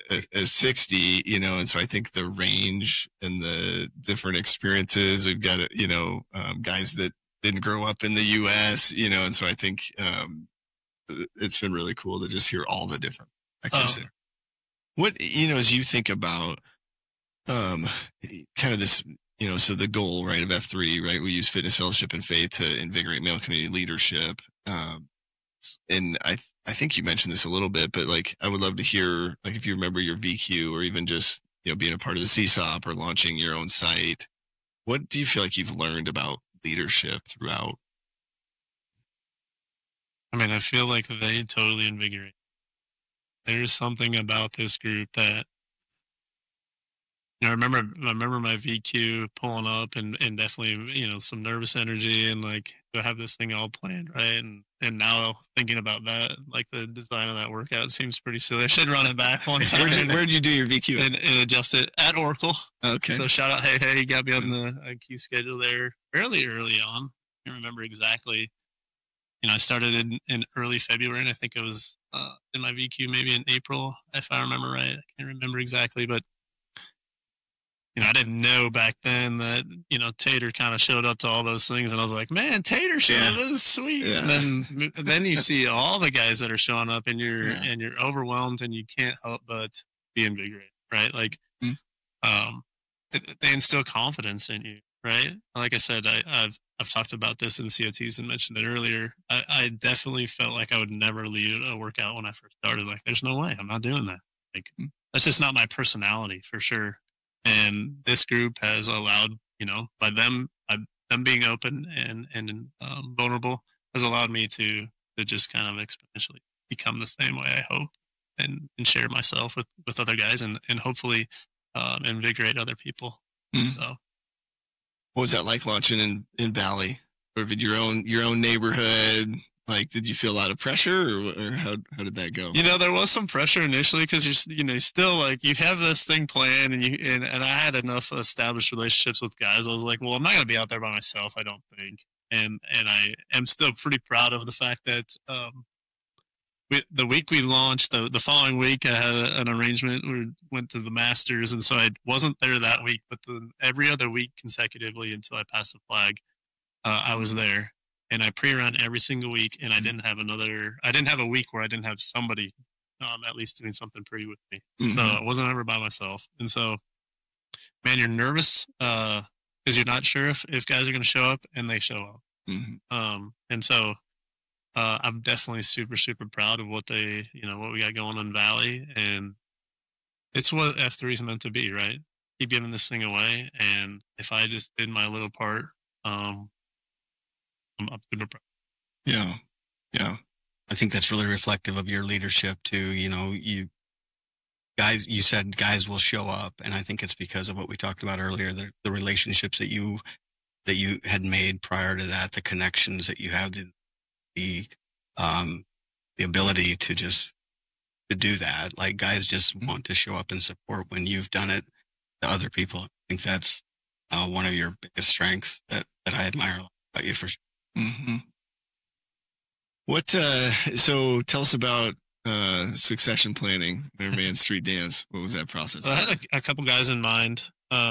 60, and so I think the range and the different experiences, we've got, guys that didn't grow up in the U.S., and so I think it's been really cool to just hear all the different perspectives there. What, as you think about kind of this, so the goal, right, of F3, right, we use fitness, fellowship, and faith to invigorate male community leadership. And I think you mentioned this a little bit, but like, I would love to hear, like, if you remember your VQ, or even just, being a part of the CSOP or launching your own site, what do you feel like you've learned about leadership throughout? I feel like they totally invigorate. There's something about this group that, I remember my VQ pulling up and definitely, some nervous energy, and like, I have this thing all planned, right? And now thinking about that, like, the design of that workout seems pretty silly. I should run it back one time. Where'd you do your VQ? And adjust it at Oracle. Okay. So shout out, hey, you got me on the IQ schedule there fairly early on. I can't remember exactly. I started in early February, and I think it was in my VQ maybe in April, if I remember right. I can't remember exactly, but I didn't know back then that, Tater kind of showed up to all those things, and I was like, man, Tater showed up. This is sweet. Yeah. And then you see all the guys that are showing up, and you're overwhelmed, and you can't help but be invigorated, right? Like, they instill confidence in you, right? Like I said, I've talked about this in COTs and mentioned it earlier. I definitely felt like I would never lead a workout when I first started. Like, there's no way I'm not doing that. Like, that's just not my personality, for sure. And this group has allowed, by them being open and vulnerable, has allowed me to just kind of exponentially become the same way, I hope, and share myself with other guys, and hopefully invigorate other people. So, what was that like launching in Valley, or your own neighborhood? Like, did you feel a lot of pressure, or how did that go? There was some pressure initially, because you're still like, you have this thing planned, and I had enough established relationships with guys. I was like, well, I'm not going to be out there by myself, I don't think. And I am still pretty proud of the fact that the week we launched, the following week, I had an arrangement. We went to the Masters, and so I wasn't there that week, but every other week consecutively until I passed the flag, I was there. And I pre-run every single week, and I didn't have a week where I didn't have somebody at least doing something pre with me. Mm-hmm. So I wasn't ever by myself. And so, man, you're nervous because you're not sure if guys are going to show up, and they show up. Mm-hmm. And so I'm definitely super, super proud of what we got going on Valley, and it's what F3 is meant to be, right? Keep giving this thing away, and if I just did my little part, I'm super proud. Yeah. I think that's really reflective of your leadership too. You said guys will show up, and I think it's because of what we talked about earlier, the relationships that you had made prior to that, the connections that you have, the ability to do that. Like, guys just want to show up and support when you've done it to other people. I think that's one of your biggest strengths that I admire about you, for sure. Mm-hmm. So tell us about succession planning, Ironman Street Dance. What was that process? I had a couple guys in mind,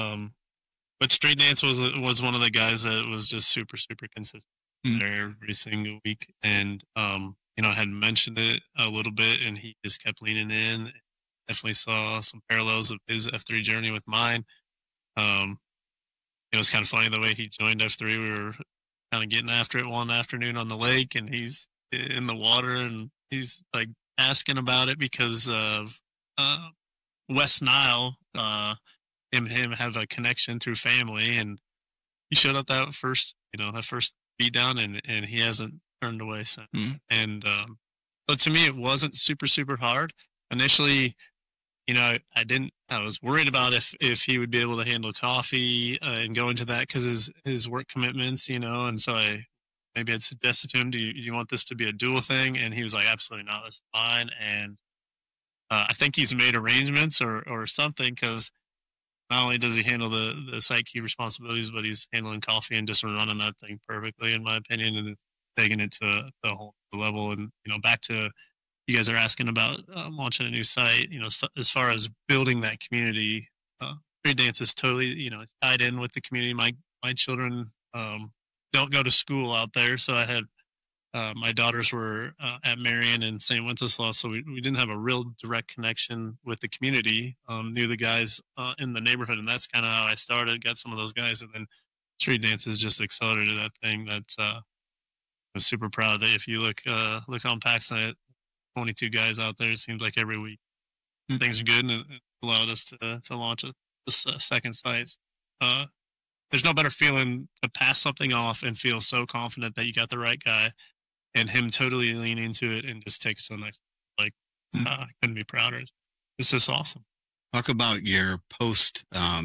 but Street Dance was one of the guys that was just super, super consistent there every single week. And, I had mentioned it a little bit, and he just kept leaning in. Definitely saw some parallels of his F3 journey with mine. It was kind of funny the way he joined F3. We were kind of getting after it one afternoon on the lake, and he's in the water, and he's like asking about it because of West Nile. Him and him have a connection through family, and he showed up that first beat down, and he hasn't turned away since. And but to me, it wasn't super, super hard initially. I was worried about if he would be able to handle coffee and go into that because his work commitments, and so maybe I'd suggested to him, do you want this to be a dual thing? And he was like, absolutely not, that's fine. And I think he's made arrangements or something, because not only does he handle the psyche responsibilities, but he's handling coffee and just running that thing perfectly, in my opinion, and taking it to a whole level. And, back to, you guys are asking about launching a new site, as far as building that community, Street Dance is totally, tied in with the community. My children don't go to school out there, so I had my daughters were at Marion and St. Wenceslaus, so we didn't have a real direct connection with the community. Knew the guys in the neighborhood, and that's kind of how I started. Got some of those guys, and then Street Dance has just accelerated that thing. That I was super proud that if you look on PaxNet, 22 guys out there. It seems like every week things are good, and it allowed us to launch the second sites. There's no better feeling to pass something off and feel so confident that you got the right guy, and him totally lean into it and just take it to the next. Like, I couldn't be prouder. It's just awesome. Talk about your post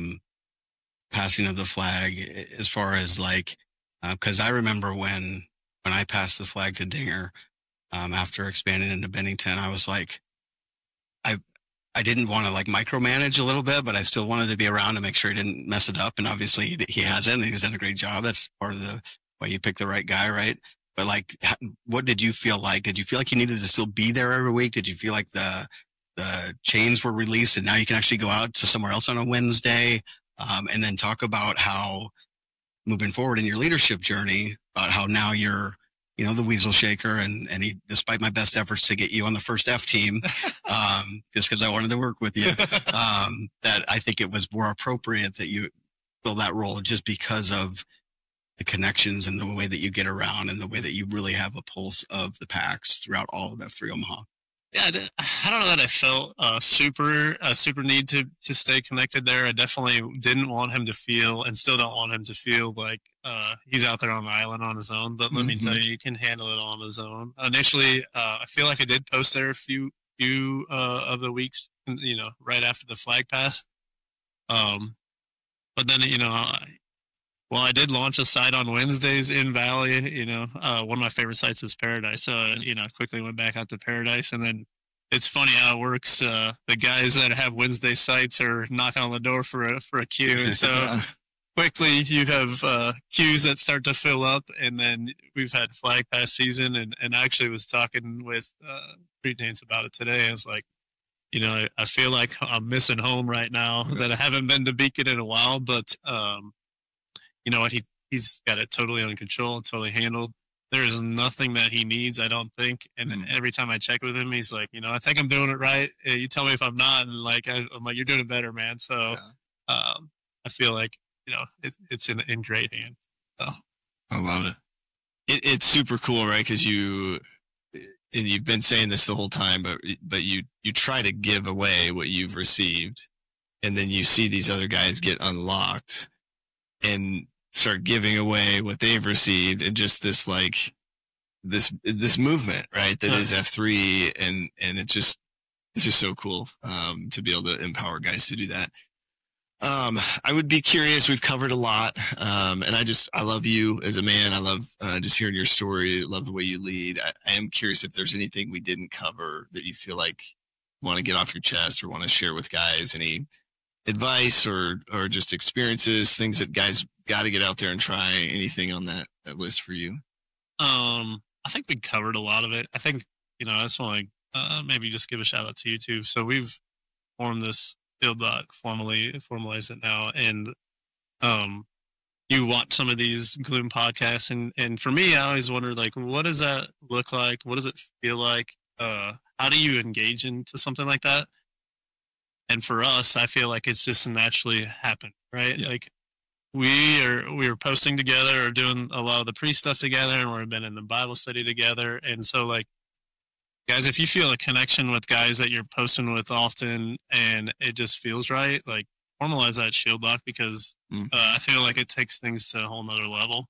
passing of the flag, as far as because I remember when I passed the flag to Dinger. After expanding into Bennington, I was like, I didn't want to micromanage a little bit, but I still wanted to be around to make sure he didn't mess it up. And obviously he hasn't. He's done a great job. That's part of the way you pick the right guy, right? But what did you feel like? Did you feel like you needed to still be there every week? Did you feel like the chains were released and now you can actually go out to somewhere else on a Wednesday? And then talk about how moving forward in your leadership journey, about how now you're, the Weasel Shaker, and he, despite my best efforts to get you on the first F team, just because I wanted to work with you, that I think it was more appropriate that you fill that role just because of the connections and the way that you get around and the way that you really have a pulse of the packs throughout all of F3 Omaha. Yeah, I don't know that I felt super need to stay connected there. I definitely didn't want him to feel, and still don't want him to feel like he's out there on the island on his own. But let me tell you can handle it on his own. Initially, I feel like I did post there a few of the weeks, right after the flag pass. But then, I did launch a site on Wednesdays in Valley. One of my favorite sites is Paradise. So, I quickly went back out to Paradise. And then it's funny how it works. The guys that have Wednesday sites are knocking on the door for a queue. And so quickly you have queues that start to fill up, and then we've had flag pass season, and I actually was talking with preteens about it today, and it's like, you know, I feel like I'm missing home right now that I haven't been to Beacon in a while, but you know what, he's got it totally under control, totally handled. There is nothing that he needs, I don't think. And every time I check with him, he's like, you know, I think I'm doing it right. You tell me if I'm not, and like I'm like, you're doing it better, man. So I feel like, you know, it's in great hands. So. I love it. It's super cool, right? Because you've been saying this the whole time, but you try to give away what you've received, and then you see these other guys get unlocked and start giving away what they've received, and just this like this movement, right? That is F3, and it's just so cool to be able to empower guys to do that. I would be curious. We've covered a lot, and I love you as a man. I love just hearing your story. I love the way you lead. I am curious if there's anything we didn't cover that you feel like want to get off your chest or want to share with guys. Any advice or just experiences, things that guys got to get out there and try? Anything on that list for you? I think we covered a lot of it. I think, you know, I just want to maybe just give a shout out to you too. So we've formed this Shield Lock, formalize it now, and you watch some of these Gloom podcasts, and for me, I always wonder, like, what does that look like? What does it feel like? How do you engage into something like that? And for us, I feel like it's just naturally happened, right? Yeah. Like we are posting together or doing a lot of the pre-stuff together, and we've been in the Bible study together. And so, like, guys, if you feel a connection with guys that you're posting with often and it just feels right, like, formalize that Shield Lock, because I feel like it takes things to a whole nother level.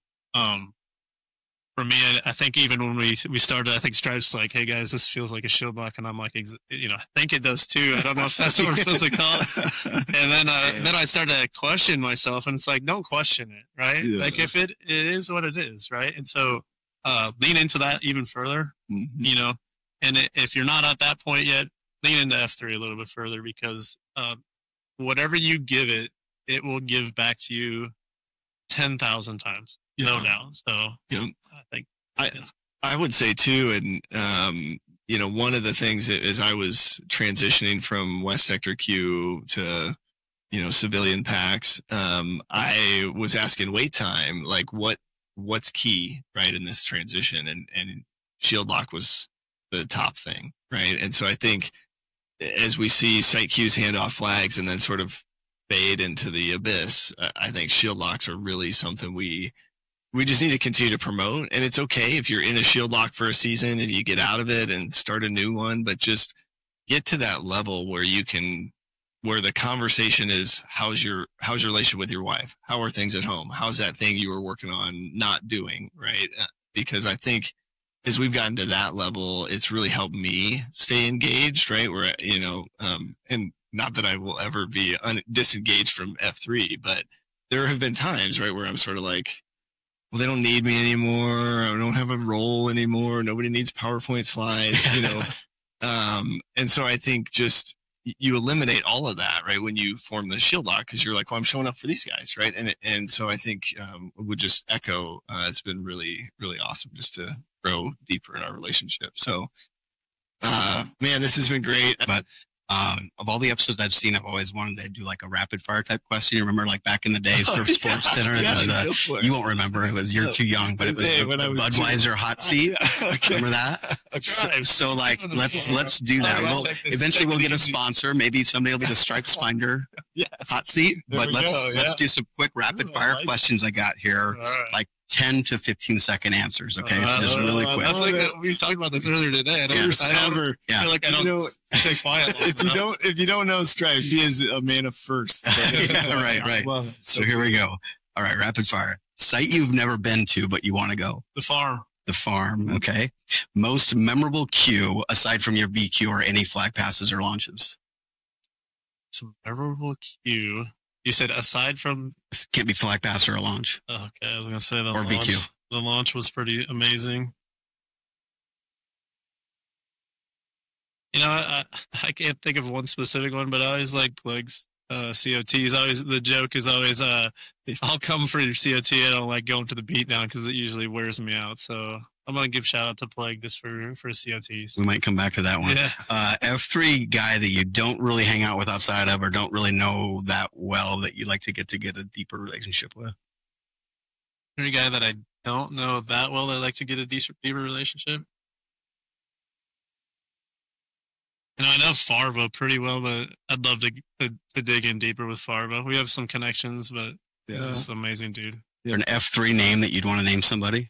For me, I think even when we started, I think Stripe's like, hey guys, this feels like a Shield Lock, and I'm like, you know, I think it does too. I don't know if that's what we're supposed to call it. And then I started to question myself, and it's like, don't question it, right? Yeah. Like, if it is what it is, right? And so lean into that even further, you know. And if you're not at that point yet, lean into F3 a little bit further, because whatever you give it, it will give back to you 10,000 times, no doubt. So I think I would say too, and you know, one of the things that as I was transitioning from West Sector Q to, you know, civilian packs, I was asking wait time, like what's key, right, in this transition, and Shield Lock was the top thing, right? And so I think as we see site queues hand off flags and then sort of fade into the abyss, I think Shield Locks are really something we just need to continue to promote. And it's okay if you're in a Shield Lock for a season and you get out of it and start a new one, but just get to that level where where the conversation is, how's your relationship with your wife? How are things at home? How's that thing you were working on not doing, right? Because I think as we've gotten to that level, it's really helped me stay engaged, right? Where, you know, and not that I will ever be disengaged from F3, but there have been times, right, where I'm sort of like, well, they don't need me anymore. I don't have a role anymore. Nobody needs PowerPoint slides, you know? And so I think just you eliminate all of that, right, when you form the Shield Lock, because you're like, well, I'm showing up for these guys, right? And so I think would just echo, it's been really, really awesome just to grow deeper in our relationship. So, man, this has been great. But of all the episodes I've seen, I've always wanted to do like a rapid fire type question. You remember, like back in the days for Sports Center, you won't remember. You're too young, but it was the Budweiser hot seat. Remember that? So like, let's do that. Well, eventually we'll get a sponsor. Maybe someday will be the Stripes Finder hot seat. But let's do some quick rapid fire questions I got here. Like 10 to 15 second answers. Okay. So just really quick. I feel like we talked about this earlier today. I feel like I don't stay quiet. If you don't know Stripes, he is a man of first. Right. So here we go. All right. Rapid fire. Site you've never been to, but you want to go. The farm. Okay. Most memorable queue aside from your BQ or any flag passes or launches. Some memorable queue. You said aside from... It can't be flag pass or a launch. Okay, I was going to say the or launch. BQ. The launch was pretty amazing. You know, I can't think of one specific one, but I always like Plague's COT is always, the joke is always, I'll come for your COT. I don't like going to the beatdown because it usually wears me out. So I'm going to give shout out to Plague just for COTs. We might come back to that one. Yeah. F3 guy that you don't really hang out with outside of, or don't really know that well, that you like to get a deeper relationship with. Any guy that I don't know that well that I like to get a deeper relationship. You know, I know Farva pretty well, but I'd love to dig in deeper with Farva. We have some connections, but he's an amazing dude. Is there an F3 name that you'd want to name somebody?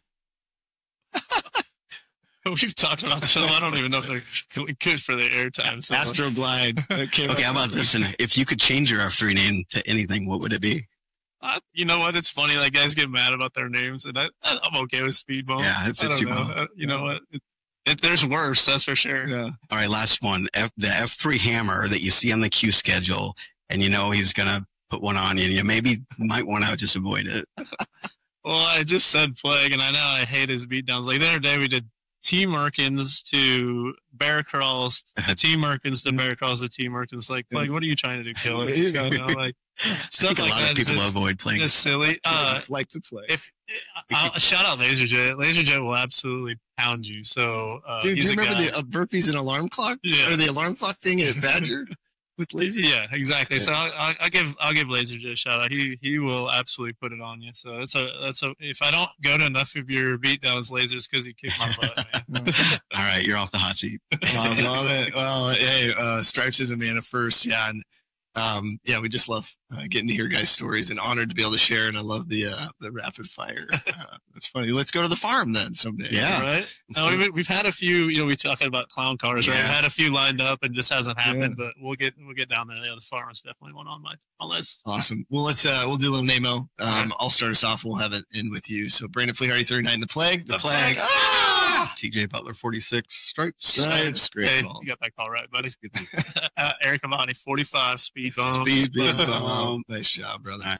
We've talked about some. I don't even know if they're really good for the airtime. So. Astroglide. Okay, how about this? And if you could change your F3 name to anything, what would it be? You know what? It's funny. Like, guys get mad about their names, and I'm okay with Speedball. Yeah, it fits you well. You know what? There's worse, that's for sure. Yeah. All right, last one. The F3 hammer that you see on the queue schedule, and you know he's going to put one on you, and you maybe might want to just avoid it. Well, I just said Plague, and I know I hate his beatdowns. Like, the other day we did T Merkins to bear crawls, T Merkins to bear crawls to T Merkins. Like, what are you trying to do, killer? You know, like, stuff like a lot that. Of people avoid Plague. Just silly. Like to play. Shout out Laser J. Laser J will absolutely pound you. So, dude, do you remember guy. the burpees and alarm clock? Yeah. Or the alarm clock thing at Badger with Laser? Yeah, exactly. Yeah. So I'll give Laser J a shout out. He will absolutely put it on you. So that's a if I don't go to enough of your beatdowns, Lasers, because he kicked my butt, man. All right, you're off the hot seat. I love it. Well, hey, Stripes is a man of first, yeah, and we just love getting to hear guys' stories, and honored to be able to share. And I love the rapid fire. That's funny. Let's go to the farm then someday. Yeah, right. No, we've had a few. You know, we talking about clown cars. Right? We've had a few lined up, and just hasn't happened. But we'll get down there. Yeah, the farm is definitely one on my list. Awesome. Well, we'll do a little Nemo. I'll start us off. We'll have it in with you. So Brandon Fleharty, 39, the Plague. The Plague. TJ Butler, 46, Stripes. Great hey, call. you got that call right, buddy. Eric Amani, 45, Speed Bump. Speed Bump. Nice job, brother.